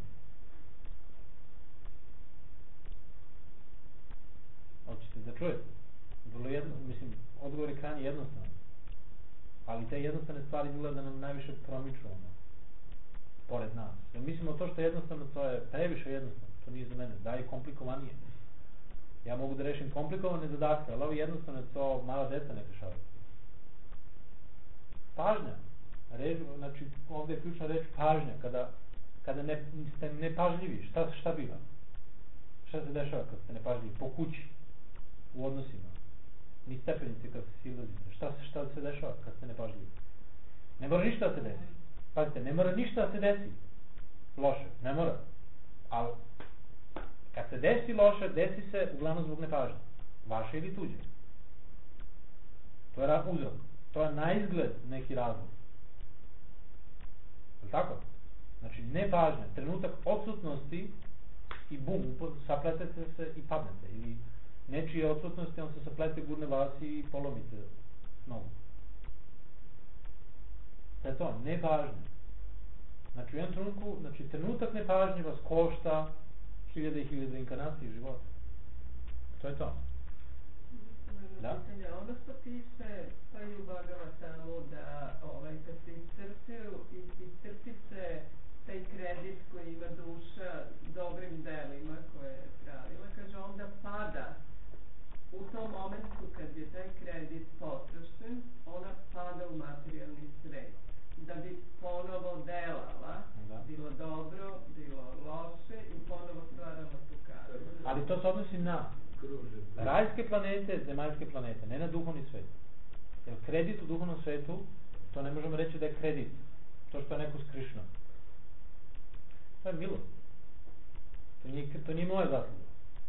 Hoćete da čujete? Vrlo jedno, mislim, odgovor je krajnje jednostavan. Ali te jednostavne stvari izgleda da nam najviše promiču ono. pored nas. Jer mislimo to što je jednostavno, to je previše jednostavno, to nije za mene, daj komplikovanije. Ja mogu da rešim komplikovane zadatke, ali ovo jednostavno to mala deca ne rešavaju. Pažnja. Reč, znači, ovdje je ključna reč pažnja. Kada, kada ne, ste nepažljivi, šta, šta biva? Šta se dešava kad ste nepažljivi? Po kući, u odnosima, ni stepenici kad se silazite. Šta, šta se dešava kad ste nepažljivi? Ne mora ništa da se desi. Pazite, ne mora ništa da se desi. Loše, ne mora. Ali, kad se desi loše, desi se uglavnom zbog nepažnje. Vaše ili tuđe. To je uzrok. To je na izgled neki razlog. Je li tako? Znači, nepažnja, trenutak odsutnosti i bum, sapletete se i padnete. Ili nečije odsutnosti, on se saplete, gurne vas i polomite nogu. To je to, nepažnja. Znači, u jednom trenutku, znači, trenutak nepažnje vas košta hiljade i hiljade inkarnacije života. To je to. Da? Pitanje, ono što piše, pa i u Bhagavatamu, da ovaj, kad se iscrpio, iscrpi se taj kredit koji ima duša dobrim delima koje je pravila, kaže, onda pada. U tom momentu kad je taj kredit potrošen, ona pada u materijalni svet. Da bi ponovo delala, da. Bilo dobro, bilo loše i ponovo stvarala tu karmu. Ali to se odnosi na rajske planete, zemaljske planete, ne na duhovni svet. Jer kredit u duhovnom svetu, to ne možemo reći da je kredit. To što je neko skrišno. To je milost. To nije, to nije moja zasluga.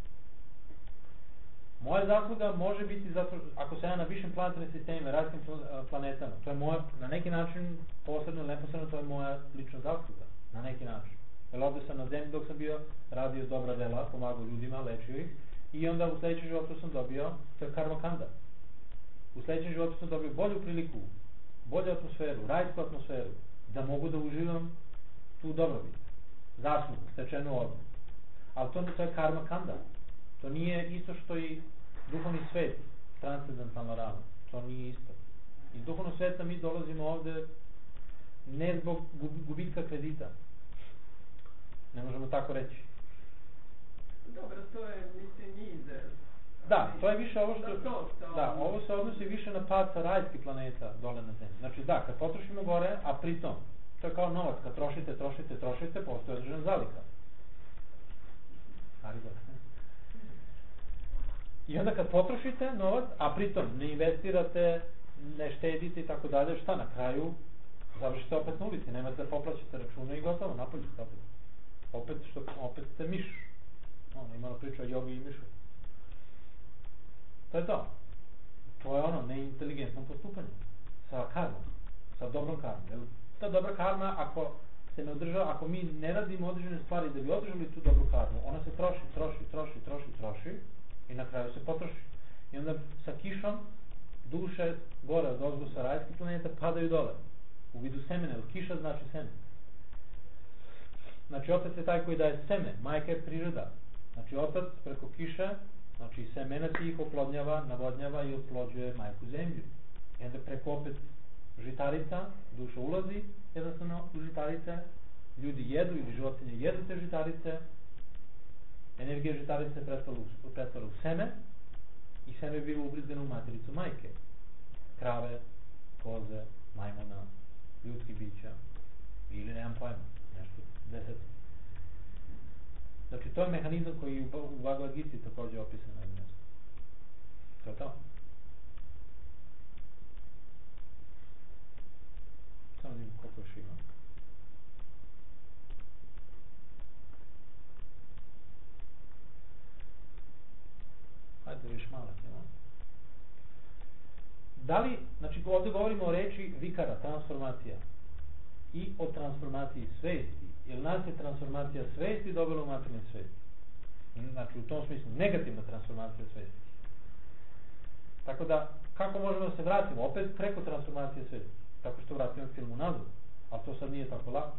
Moja zasluga može biti zato, ako se ja na višim planetnim sistemima, rajskim planetama, to je moja, na neki način, posredno ili neposredno, to je moja lična zasluga. Na neki način. Jer ovdje sam na zemlji dok sam bio, radio dobra dela, pomagao ljudima, lečio ih, i onda u sljedećem životu sam dobio, to je karma kanda. U sljedećem životu sam dobio bolju priliku, bolju atmosferu, rajsku atmosferu, da mogu da uživam tu dobrobit, zaslugu, stečenu ovdje. Ali to, to je karma kanda. To nije isto što i duhovni svet, transcendentalna rana. To nije isto. Iz duhovnog sveta mi dolazimo ovdje ne zbog gubitka kredita. Ne možemo tako reći. Dobro, to je, mislim, izraz. Da, to je više ovo što... Da, to, to. Da, ovo se odnosi više na pad sa rajskih planeta dole na zemlji. Znači da, kad potrošimo gore, a pritom, to je kao novac, kad trošite, trošite, trošite, postoje održan zalika. Ali gore. I onda kad potrošite novac, a pritom ne investirate, ne štedite i tako dalje, šta na kraju? Završite opet na ulici, nemate da poplaćate račune i gotovo, napoljite opet. Opet, što, opet ste miš. Ono, imamo priču o jogi i mišu. To je to. To je ono, neinteligentno postupanje. Sa karmom. Sa dobrom karmom. Jer ta dobra karma, ako se ne održava, ako mi ne radimo određene stvari da bi održali tu dobru karmu, ona se troši, troši, troši, troši, troši i na kraju se potroši. I onda sa kišom duše gore od ozgo sa rajskih planeta padaju dole. U vidu semena, jer kiša znači seme. Znači otac je taj koji daje seme, majka je priroda. Znači otac preko kiše, znači semena ti ih oplodnjava, navodnjava i oplođuje majku zemlju. I onda preko opet žitarica, duša ulazi jednostavno u žitarice, ljudi jedu ili životinje jedu te žitarice, energija žitarice pretvara u seme i seme je bilo ugrizeno u matericu majke. Krave, koze, majmuna, ljudski bića ili nemam pojma, nešto deset. Znači to je mehanizam koji u Bhagavad Gita također opisan na jednom mjestu. To je to. Samo vidimo koliko još ima. Hajde viš malo ćemo. Da li, znači ovdje govorimo o reči vikara, transformacija. I o transformaciji svesti. Jer nas je transformacija svesti dobila u materijalni svet. Znači u tom smislu negativna transformacija svesti. Tako da, kako možemo da se vratimo? Opet preko transformacije svesti. Tako što vratimo film unazad. Ali to sad nije tako lako.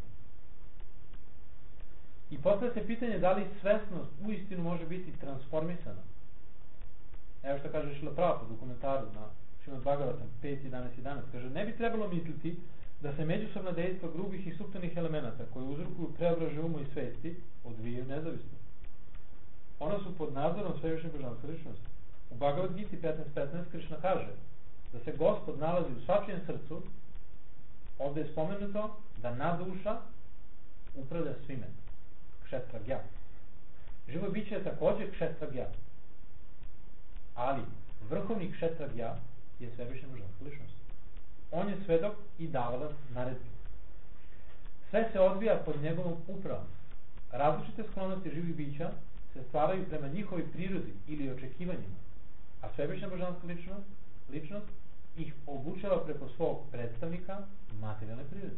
I postavlja se pitanje da li svesnost uistinu može biti transformisana. Evo što kaže Šrila Prabhupada u komentaru na Šrimad Bhagavatam pet jedanaest jedanaest. Kaže, ne bi trebalo misliti da se međusobna dejstva grubih i suptilnih elemenata koji uzrokuju preobražaj uma i svesti odvijaju nezavisno. Ona su pod nadzorom svevišnje božanske ličnosti. U Bhagavad Gita petnaest petnaest Krišna kaže da se Gospod nalazi u svačijem srcu. Ovdje je spomenuto da naduša upravlja svime. Kšetragya. Živo biće je također kšetragya. Ali vrhovni kšetragya je svevišnja božanska ličnost. On je svedok i davalac naredbi. Sve se odvija pod njegovom upravom. Različite sklonosti živih bića se stvaraju prema njihovoj prirodi ili očekivanjima, a svevišnja božanska ličnost, ličnost ih obučava preko svog predstavnika materijalne prirode.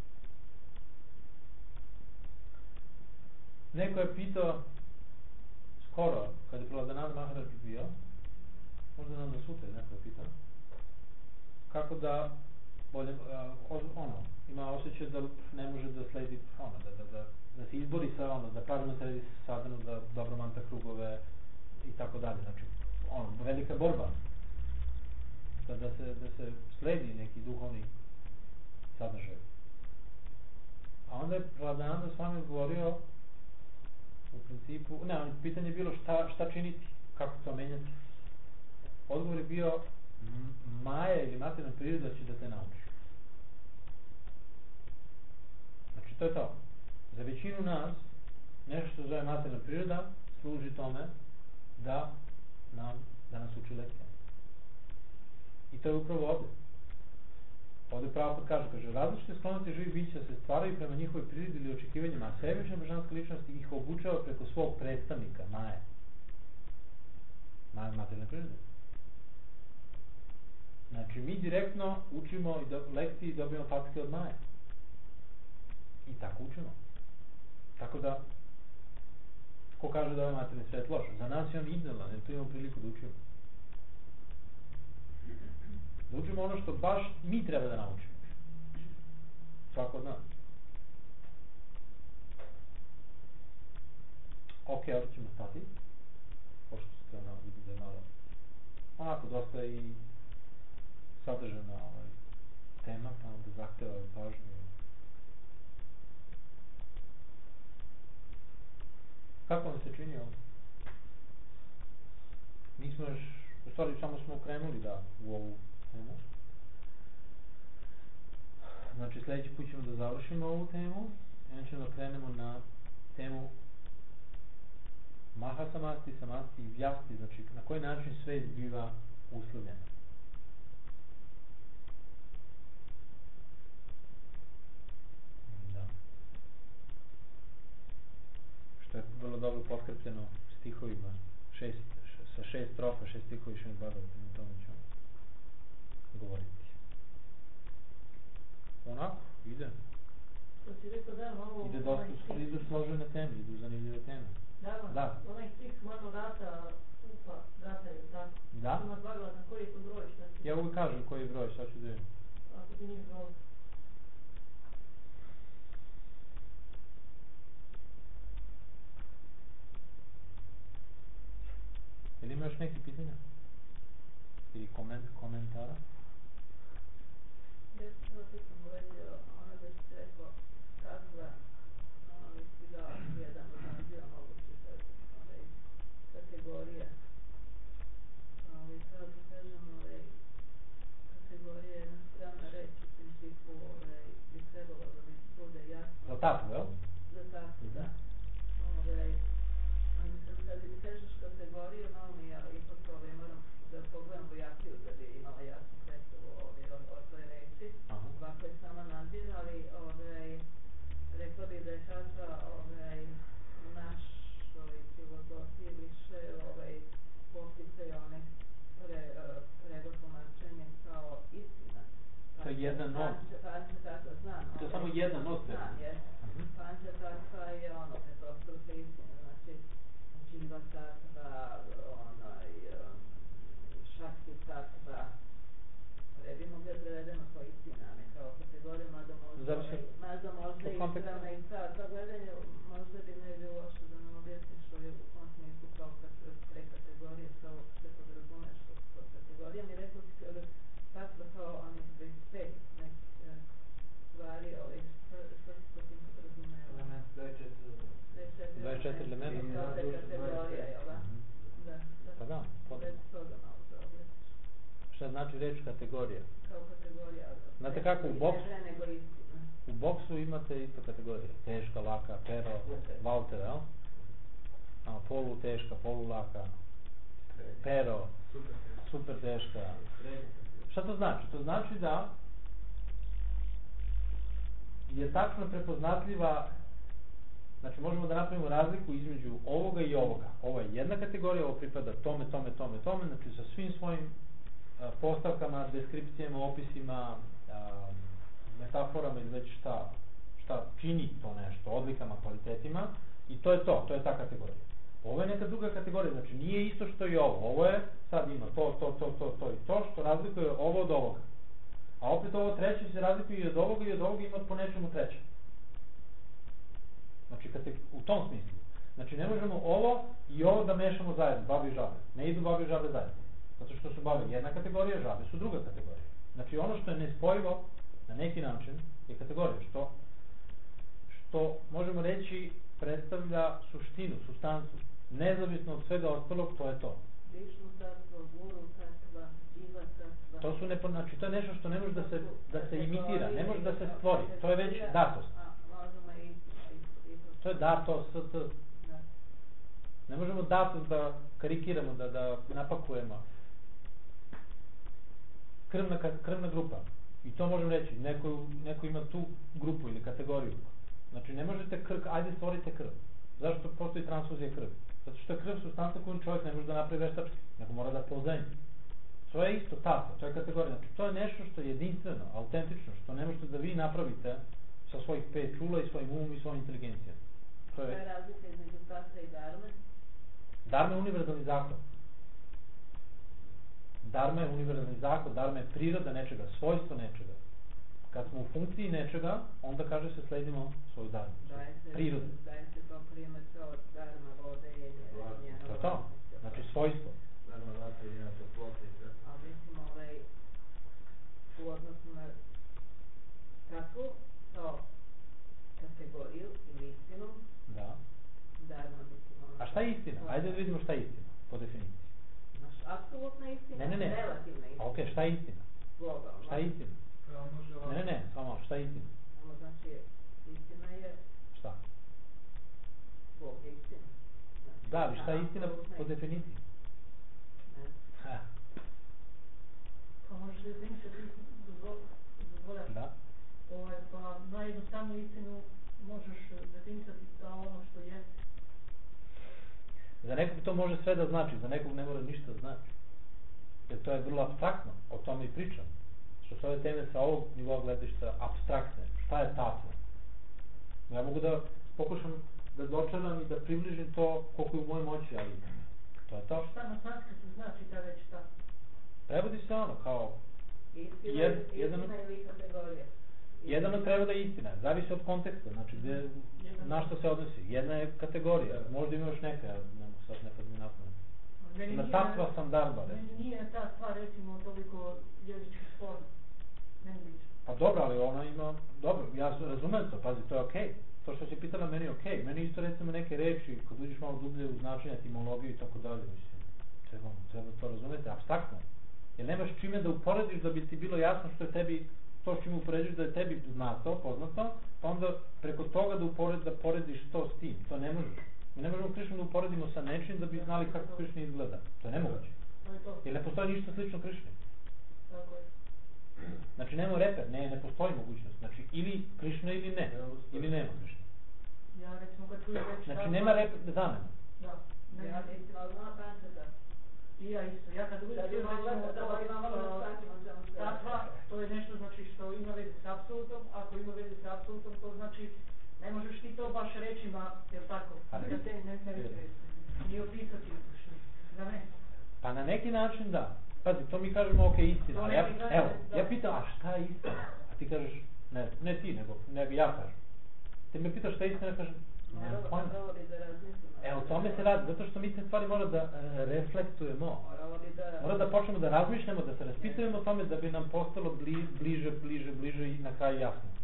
Neko je pitao skoro, kad je Prahladananda Maharaj bio, možda nam da sutra neko je pitao, kako da bolje, ono, ima osjećaj da ne može da sledi, ono, da, da, da, da se izbori sa, ono, da pravilno sredi sadhanu, da dobro manta krugove i tako dalje. Znači, ono, velika borba. Da, da, se, da se sledi neki duhovni sadržaj. A onda je Prahladananda s vami govorio u principu, ne, pitanje je bilo šta, šta činiti, kako to menjati. Odgovor je bio maja ili materijalna priroda će da te nauči. Znači to je to. Za većinu nas nešto što zove materijalna priroda služi tome da nam da nas uči lekcije. I to je upravo ovdje. Ovdje pravo kad kaže, kaže, različite sklonosti živih bića se stvaraju prema njihovoj prirodi ili očekivanjima, a svevišnja božanska ličnost ih obučava preko svog predstavnika, Maje. Maje materijalne prirode. Znači, mi direktno učimo i do, lekcije i dobijemo patke od Maje. I tako učimo. Tako da, ko kaže da ovaj materijalni svijet loš, za nas je on idealan, jer tu imamo priliku da učimo. Da učimo ono što baš mi treba da naučimo. Svako od nas. Ok, ovdje ćemo stati. Pošto se ono vidi da je malo onako dosta i sadržana ovaj, tema, pa onda zahteva pažnju. Kako vam se čini ovo? Mi smo još, u stvari samo smo krenuli da u ovu temu. Znači sljedeći put ćemo da završimo ovu temu i onda ćemo da krenemo na temu Maha Samasti, Samasti i Vyasti, znači na koji način svet biva uslovljen. Da. Što je vrlo dobro potkrepljeno stihovima, šest, sa šest strofa, šest stihovi što mi bavaju, o tome ćemo govoriti. Onako, ide. To si rekao da malo... Ide dosta, idu složene teme, idu zanimljive teme. Da, da. Onaj stih malo rata, upa, rata je tako. Da? Ima zvagala na koji je to broj, šta ti... Ja uvijek kažem koji je broj, šta ću da je. Ako ti nije broj. Ili ima još neki pitanja? Ili koment, komentara? Ja sam to pitam uvedio, ono da si rekao kakva istiga jedan od naziva mogućih kategorija. Ali kao ti kažem, kategorija je jedna strana reći u principu bi trebalo da mi bude jasno. Za tako, jel? Za tako, da. Kad ti kažeš kategoriju, malo mi ja ipak moram da pogledam Vojatiju da bi imala jasnu predstavu o toj reči. Ovako je sama naziv, ali ovaj, rekla bih da je kakva ovaj, u našoj filozofiji više ovaj, posticaj one pre, prego tumačenje kao istina. To je jedan not. Panča takva, znam. To je samo jedan not. Znam, jes. Panča takva je ono, pretpostavka istina, znači Živa takva, onaj, šakti takva, ne bi mogli da prevedemo kao istina, ne kao kategorija, mada možda, mada možda i ispravna i ta, ta gledanje, možda bi ne bilo loše da nam objasniš ovaj u kom smislu kao pre kategorije, kao sve podrazumeš kao kategorija, mi rekao ti takva kao oni dvadeset pet nekih stvari, ovaj, što, što se po tim podrazumeva? Element dvadeset četiri. dvadeset četiri elementa. Kao da je kategorija, jel da? Da, da. Pa da, potpuno. Bez toga malo da objasniš. Šta znači reč kategorija? Kao kategorija. Znate kako, u boksu, Ne nego istina. u boksu imate isto kategorije. Teška, laka, pero, Walter, jel? A, polu teška, polu laka, pero, super teška. Šta to znači? To znači da je tačno prepoznatljiva, znači možemo da napravimo razliku između ovoga i ovoga. Ovo je jedna kategorija, ovo pripada tome, tome, tome, tome, znači sa svim svojim a, postavkama, deskripcijama, opisima, a, metaforama ili već šta, šta čini to nešto, odlikama, kvalitetima, i to je to, to je ta kategorija. Ovo je neka druga kategorija, znači nije isto što i ovo. Ovo je, sad ima to, to, to, to, to i to, što razlikuje ovo od ovoga. A opet ovo treće se razlikuje i od ovoga i od ovoga ima po nečemu treće. Znači, kad te, u tom smislu. Znači, ne možemo ovo i ovo da mešamo zajedno, babe i žabe. Ne idu babe i žabe zajedno. Zato što su babe jedna kategorija, žabe su druga kategorija. Znači, ono što je nespojivo, na neki način, je kategorija. Što, što možemo reći, predstavlja suštinu, sustancu. Nezavisno od svega ostalog, to je to. Višnu tattva, guru tattva, jiva tattva. To su nepo, znači, to je nešto što ne može da se, da se imitira, ne može da se stvori. To je već datost. To je dato, st. Da. Ne možemo datost da karikiramo, da, da napakujemo. Krvna, krvna grupa. I to možemo reći, neko, neko ima tu grupu ili kategoriju. Znači, ne možete krv, ajde stvorite krv. Zašto postoji transfuzija krvi? Zato što je krv supstanca koju čovjek ne može da napravi veštački, nego mora da pozajmi. To je isto tako, to je kategorija. Znači, to je nešto što je jedinstveno, autentično, što ne možete da vi napravite sa svojih pet čula i svojim umom i svojom inteligencijom. To je... To je razlika između tatra i darme? Darma je univerzalni zakon. Darma je univerzalni zakon, darma je priroda nečega, svojstvo nečega. Kad smo u funkciji nečega, onda kaže se sledimo svoju darmu, prirodu. Daje se to primjer kao darma, vode, jenje, To je to, znači svojstvo. Darma, vata, jenja, toplota i sve. A mislim, ovaj, u odnosu na takvu, kao kategoriju ili istinu, Da. darma, mislim, ono... A šta je istina? Ajde da vidimo šta je istina, po definiciji. Znaš, apsolutna istina, Ne, ne, ne. relativna istina. A okej, šta je istina? Globalna. Šta je istina? Ne, ne, ne, samo malo, šta je istina? Ono znači, istina je Šta? Bog je istina. Znači, Da, ali šta je istina apsolutna po istina. definiciji? Ne. Ha, Pa možeš da definisati dozvoljati. da. Ovaj, pa najjednostavniju istinu možeš definisati kao ono što je. Za nekog to može sve da znači, za nekog ne mora ništa da znači. Jer to je vrlo apstraktno, o tome i pričam. Što su ove teme sa ovog nivoa gledišta apstraktne. Šta je tatvo? Ja mogu da pokušam da dočaram i da približim to koliko je u mojoj moći, ali to je to. Šta na sanskrtu znači ta reč ta? Prevodi se ono, kao Istina, Jed- istina jedan- ili kategorija. jedan od prevoda je istina, zavisi od konteksta, znači gde, na što se odnosi. Jedna je kategorija, možda ima još neka, ja ne mogu sad nekad mi napraviti. Meni Na nije- tatva sam darba, Meni recimo. nije ta stvar recimo toliko jezički sporna. Meni lično. Pa dobro, ali ona ima, dobro, ja razumem to, pazi, to je okej. Okay. To što si pitala, meni je okej. Okay. Meni isto recimo neke reči, kad uđeš malo dublje u značenje, etimologiju i tako dalje, mislim, treba, treba to razumeti, apstraktno. Jer nemaš čime da uporediš da bi ti bilo jasno što je tebi, to što čime uporediš da je tebi znato, poznato, pa onda preko toga da, upored, da porediš to s tim, to ne možeš. Mi ne možemo Krišnu da uporedimo sa nečim da bi znali kako Krišna izgleda. To je nemoguće. To je to. Jer ne postoji ništa slično Krišni. Tako je. Znači nema reper, ne, ne postoji mogućnost. Znači ili Krišna ili ne, ili nema Krišna. Ja recimo kad čujem reč Znači tatva- nema reper zamena. Da. Ne, Ja istina odmah pančeta. I ja isto. Ja kad Da uvijek bi čujem mogla recimo da to, imamo na uh, stančima čemu sve. tatva, to je nešto znači što ima veze s apsolutom. Ako ima veze s apsolutom, to znači ne možeš ti to baš rečima, jel tako? Pa ne. Da te ne, ne reći. Ni opisati uopšte. Da ne. Pa na neki način da. Pazi, to mi kažemo ok, istina. To A ja, neki kažu, evo, da. ja pitam, a šta je istina? A ti kažeš, ne, ne ti, nego, nego ja kažem. Ti me pitaš šta je istina, ja kažem, nemam pojma. Moralo bi da razmislimo. Evo, o tome se radi, zato što mi te stvari mora da e, reflektujemo. Moralo bi da... Mora da počnemo da razmišljamo, da se raspitujemo o tome da bi nam postalo bli, bliže, bliže, bliže i na kraju jasno.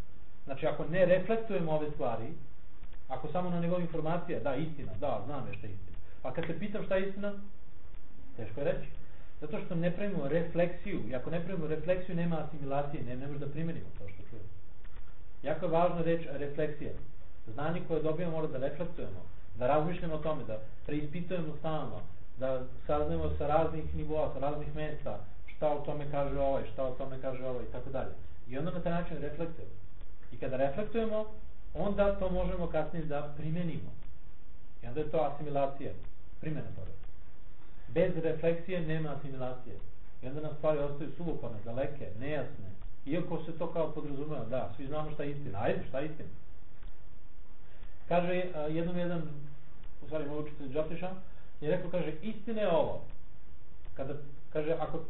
znači ako ne reflektujemo ove stvari, ako samo na nivou informacija, da, istina, da, znam je šta je istina. A kad se pitam šta je istina, teško je reći. Zato što ne pravimo refleksiju. I ako ne pravimo refleksiju, nema asimilacije, ne, ne može da primenimo to što čujemo. Jako je važna reč refleksija. Znanje koje dobijemo mora da reflektujemo, da razmišljamo o tome, da preispitujemo stalno, da saznamo sa raznih nivoa, sa raznih mesta, šta o tome kaže ovaj, šta o tome kaže ovaj i tako dalje. I onda na taj način reflektujemo. I kada reflektujemo, onda to možemo kasnije da primenimo. I onda je to asimilacija, primjena toga. Bez refleksije nema asimilacije. I onda nam stvari ostaju suvoparne, daleke, nejasne. Iako se to kao podrazumeva, da, svi znamo šta je istina. Ajde, šta je istina? Kaže uh, jednom jedan, u stvari moj učitelj Džotiša, je rekao, kaže, istina je ovo. Kada, kaže, ako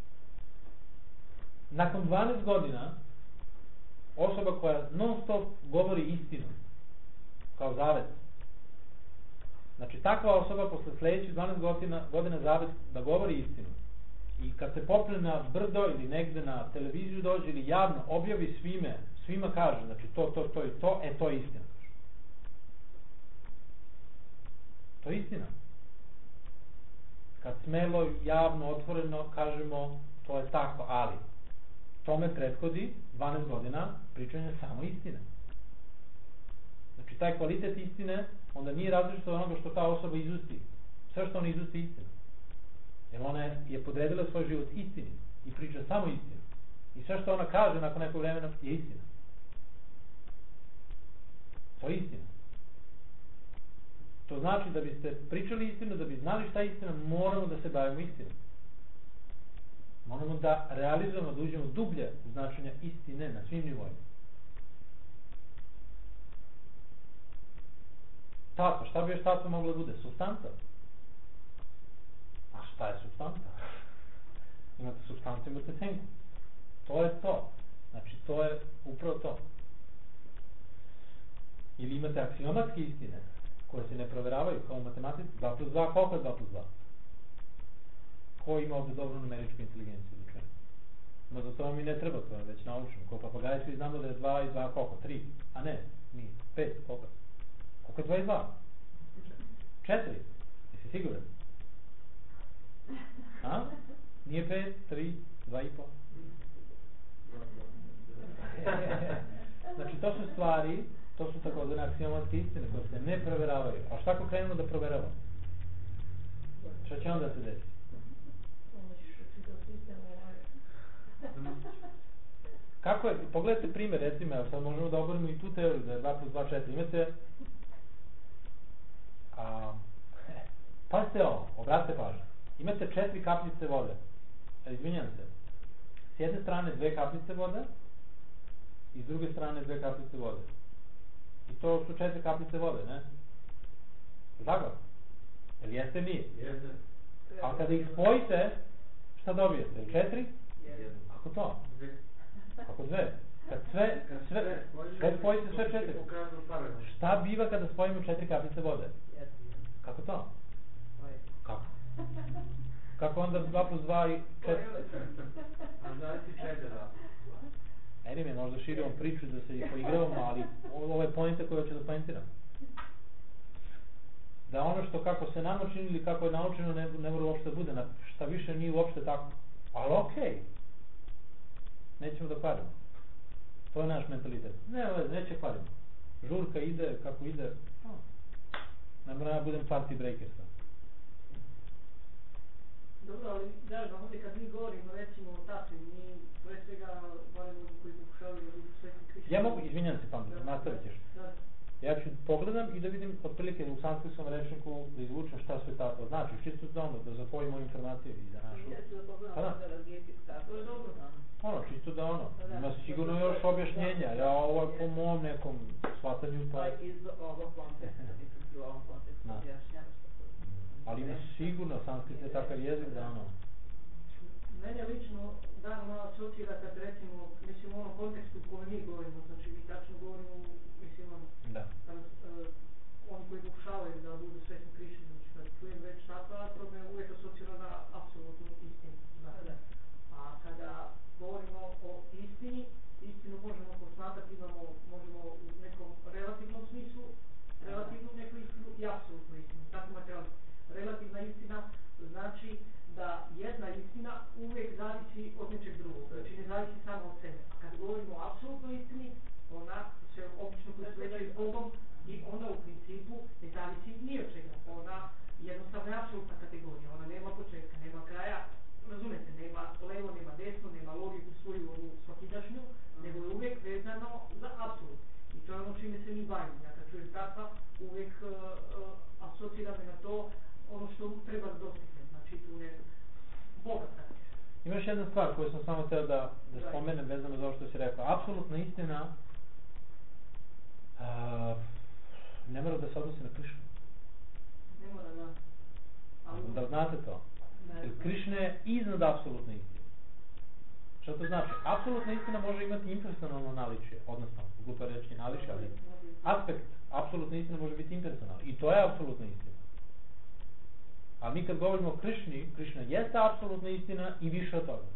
nakon dvanaest godina osoba koja non stop govori istinu, kao zavet, znači takva osoba posle sledećih dvanaest godina, godina zavet da govori istinu i kad se popne na brdo ili negde na televiziju dođe ili javno objavi svime, svima kaže, znači to, to, to i to, e to je istina. To je istina. Kad smelo, javno, otvoreno kažemo to je tako, ali tome prethodi dvanaest godina pričanja samo istine. Znači taj kvalitet istine onda nije različito od onoga što ta osoba izusti. Sve što ona izusti je istina. Jer ona je podredila svoj život istini i priča samo istinu. I sve što ona kaže nakon nekog vremena je istina. To je istina. To znači da biste pričali istinu, da bi znali šta je istina, moramo da se bavimo istinom. Moramo da realizujemo, da uđemo dublje u značenja istine na svim nivoima. Tato, šta bi još tato moglo da bude? Supstanca. A šta je supstanca? Imate supstancu, imate senku. To je to. Znači, to je upravo to. Ili imate aksiomatske istine, koje se ne proveravaju, kao u matematici. dva plus dva, koliko je dva plus dva? Ko ima ovde dobru numeričku inteligenciju? Ma za to mi ne treba, to je već naučeno. Ko papagaje svi znamo da je dva i dva koliko? tri. A ne, nije. pet, koliko? Koliko je dva i dva? četiri. Jesi siguran? A? Nije pet, tri, dva i po. Znači to su stvari, to su takozvane aksiomatske istine koje se ne proveravaju. A šta ako krenemo da proveravamo? Šta će onda se desiti? Kako je, pogledajte primjer, recimo, evo sad možemo da oborimo i tu teoriju, da je dva plus dva četiri. Imate, a, pazite ovo, obratite pažnju. Imate četiri kapljice vode. E, izvinjam se. S jedne strane dve kapljice vode i s druge strane dve kapljice vode. I to su četiri kapljice vode, ne? Zago? Jel jeste nije? Jeste. A kada ih spojite, šta dobijete? Četiri? Kako to? Kako dve? Kad sve, sve, kad spojite sve četiri? Šta biva kada spojimo četiri kapljice vode? Kako to? Kako? Kako onda dva plus dva i četiri? A znači četiri. Eni me, možda širimo priču da se i poigravamo, ali ovo je pojenta koju ću da poentiram. Da ono što kako se nama čini ili kako je naučeno ne, ne mora uopšte da bude, na, šta više nije uopšte tako. Ali okej. Okay. Nećemo da kvarimo. To je naš mentalitet. Ne, neće kvarimo. Žurka ide kako ide. Ne mora da budem party breaker sad. Dobro, ali da, ovdje kad mi govorimo recimo o takvim, mi pre svega barem oni koji pokušavaju da budu sveti krišćani. Ja mogu, izvinjam se Pamela, nastavit ćeš. Ja ću pogledam i da vidim otprilike u sanskritskom rečniku da izvučem šta sve tako znači, čisto da ono, da zatvojimo informaciju i za našu. Ja ću da pogledam da razgijeti tako je dobro. Ono, čisto da ono, ima sigurno još objašnjenja, ja ovo je po mom nekom shvatanju pa... Pa iz ovog konteksta, mislim u ovom kontekstu objašnjava što to. Ali ima sigurno, sanskrit je takav jezik da ono... Mene lično da malo šokira kad recimo, mislim u onom kontekstu u kojem mi govorimo, znači mi tačno govorimo, mislim ono, da. Kad, uh, oni koji pokušavaju da budu svesni Krišćani, znači kad čujem već takva, to me uvijek asocira na apsolutnu istinu. Znači. Da. A kada govorimo o istini, istinu možemo posmatrati, imamo, možemo zavisi ni od čega. Ona jednostavno je apsolutna kategorija, ona nema početka, nema kraja, razumete, nema levo, nema desno, nema logiku svoju onu svakidašnju, nego je uvijek vezano za apsolut. I to je ono čime se mi bavimo. Ja kad čujem takva, uvijek uh, uh, asocira me na to ono što treba da dostigne, znači tu ne bogata. Ima još jedna stvar koju sam samo teo da, da spomenem vezano za ovo što si rekao. Apsolutna istina uh, ne mora da se odnosi na Krišnu. Ne mora, da. Ali... Da znate to. Jer Krišna je iznad apsolutne istine. Što to znači? Apsolutna istina može imati impersonalno naličje, odnosno, glupo reći naličje, ali aspekt apsolutne istine može biti impersonalno. I to je apsolutna istina. A mi kad govorimo o Krišni, Krišna jeste apsolutna istina i više od toga.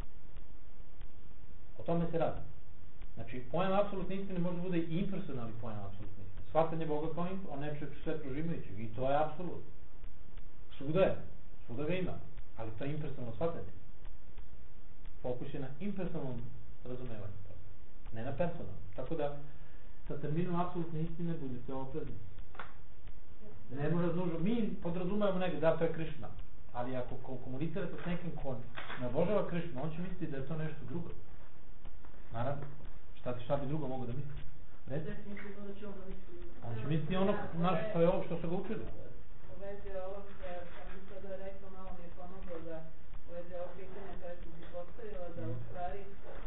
O tome se radi. Znači, pojam apsolutne istine može bude i impersonalni pojam apsolutne istine. Shvatanje Boga kao o nečeg sve prožimajućeg. I to je apsolut. Svuda je. Svuda ga ima. Ali to je impersonalno shvatanje. Fokus je na impersonalnom razumevanju. Ne na personalnom. Tako da, sa terminom apsolutne istine budete oprezni. Ne mora nužno, mi podrazumevamo negdje, da, to je Krišna. Ali ako komunicirate s nekim ko ne obožava Krišnu, on će misliti da je to nešto drugo. Naravno. Šta, šta bi drugo mogo da misli? Reci? On će misliti ono naš, što je ovo što se ga učili. U vezi ovog, sam mi sada rekla, malo mi je pomoglo da u vezi ovog pitanja koje sam si postavila, da u stvari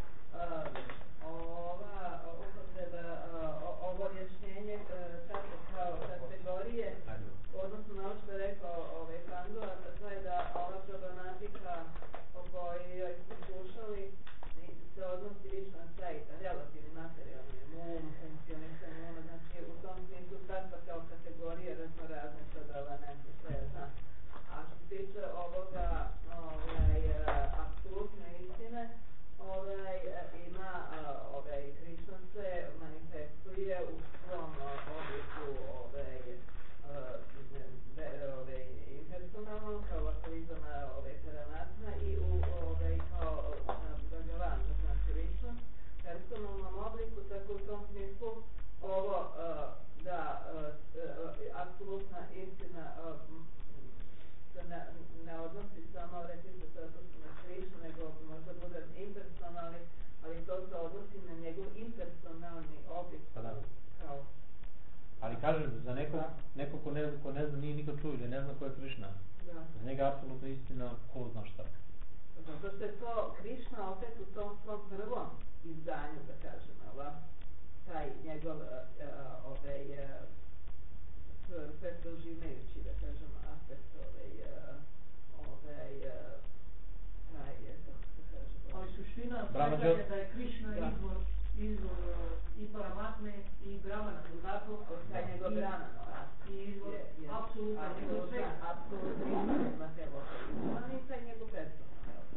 ova upotreba, ovo objašnjenje tako kao kategorije, odnosno na ovo što je rekao ovaj Kando, a to je da ova problematika o kojoj smo slušali se odnosi više na taj relativni materijalni um, funkcionisanje uma, znači u tom smislu takva kao kategorija raznorazne sadala nešto što je zna. A što se tiče ovoga ovaj, apsolutne istine, ovaj, ima ovaj, Krišna se manifestuje u svom obliku ovaj, ovaj, impersonalno, kao lokalizama ovaj, Paramatma i u ovaj, kao Bhagavan, znači ličnost, personalnom obliku, tako u tom smislu ovo da apsolutna istina se ne, ne odnosi samo, rekli se to odnosi na Krišnu, nego možda bude impersonalni, ali to se odnosi na njegov impersonalni oblik. Pa da. Kao. Ali kažem, za nekog, neko ko ne, ko ne zna, nije nikad čuo ili ne zna ko je Krišna, da. Za njega apsolutno istina, ko zna šta. Zato što je to Krišna opet u tom svom prvom izdanju, da kažem, ova, taj njegov ovaj, sve proživajući, da kažem, aspekt ovaj, ovaj, taj, kako se kaže... Ali suština svega je da je Krišna izvor, izvor i Paramatme i Brahmana, tako? Taj njegov Brahman, i izvor apsolutno njegov svega. Apsolutno ima te lokalizovani i taj njegov person.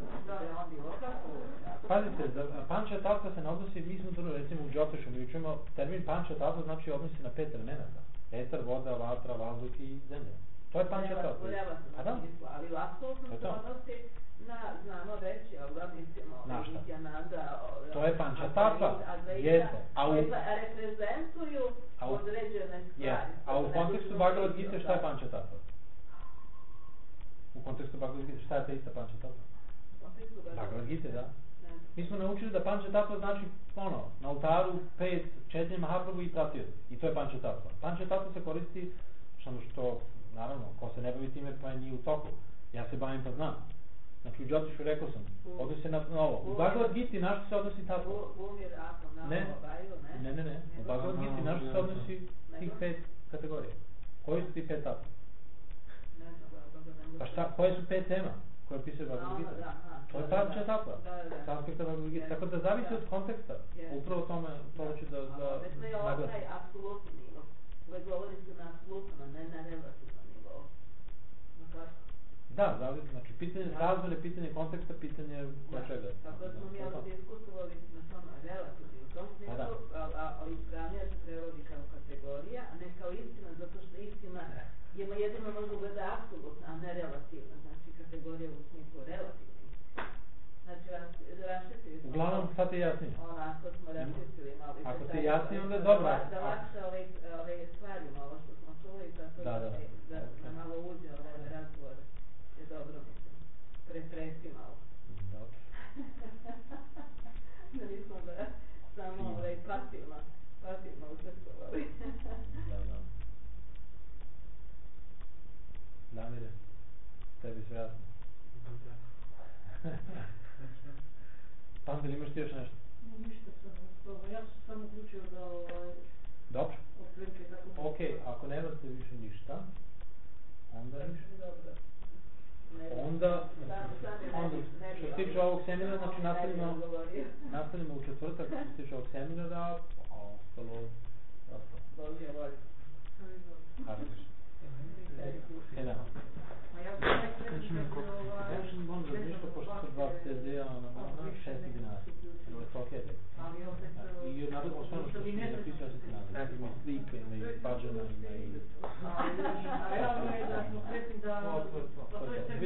Pazite, da Panča Tattva se ne odnosi, mi smo to recimo u Džotišu, mi učimo, termin Panča Tattva znači odnosi na pet elemenata. Eter, voda, vatra, vazduh i zemlja. To je Panča Tattva. Pa da? Ali apsolutno se odnosi na, znamo reći, ali mislimo, Nityananda. To je Panča Tattva. Jeste. Koji reprezentuju određene stvari. A u kontekstu Bhagavad Gita šta je Panča Tattva? U kontekstu Bhagavad Gita šta je ta ista Panča Tattva? Bhagavad Gita, da. Mi smo naučili da Panča Tattva znači ono, na oltaru pet, četiri Mahaprabhu i Pratiju. I to je Panča Tattva. Panča Tattva se koristi, samo što, naravno, ko se ne bavi time pa nije u toku. Ja se bavim pa znam. Znači u Džotišu rekao sam, odnosi se na ovo. U Bhagavad Gita na što se odnosi Tattva? Ne, ne, ne, ne. U Bhagavad Gita na što se odnosi tih pet kategorija. Koji su ti pet Tattva? Pa šta, koje su pet tema koje opisuje Bhagavad Gita? To je Panča Tattva. Sanskrita Bhagavad Gita. Tako da zavisi od konteksta. Upravo tome to ću da naglasim. Ne je ovaj apsolutni nivo. Uvijek govori se na apsolutno, ne na relativnom nivou. Da, zavisi. Znači, pitanje razmene, pitanje konteksta, pitanje koja čega. Tako da smo mi ovdje diskutovali na tom relativnom u tom smislu, ali ispravnija se prevodi kao kategorija, a ne kao istina, zato što istina ima jedino možda gleda apsolutna, a ne relativna. Znači, kategorija u smislu relativna. Znači, raštetili smo... Uglavnom, sad je jasnije. Onako smo raštetili malo. Ako ti je jasnije, onda je dobro. Da lakše ove stvari malo što smo čuli, tako koji Da, da. da, da malo uđe ovaj razgovor je dobro, mislim, pretresi malo. Dobro. Da nismo da samo ovaj, pasivno, pasivno učestvovali. Da, da. Damire, tebi sve jasno? Pandel, imaš ti još nešto? Ništa sam ostalo, ja sam samo uključio da ovaj, Dobro. otprilike tako... Ok, ako nemate više ništa, onda ništa. Dobro. Onda, onda, što se tiče ovog seminara, znači nastavimo, nastavimo u četvrtak, što se tiče ovog seminara, a ostalo, ostalo. Bog je volj. Hardiš. Hena. A ja sam rekao da ovaj... Ja sam možda ništa, pošto su dva C D-a na ona, šesti dinara. Ovo je tokete. Ali opet... I naravno, osnovno što si mi napisao, ja sam ti naravno. Ima i slike, ima i pađana, ima i... A realno je da smo sretni da... Pa to je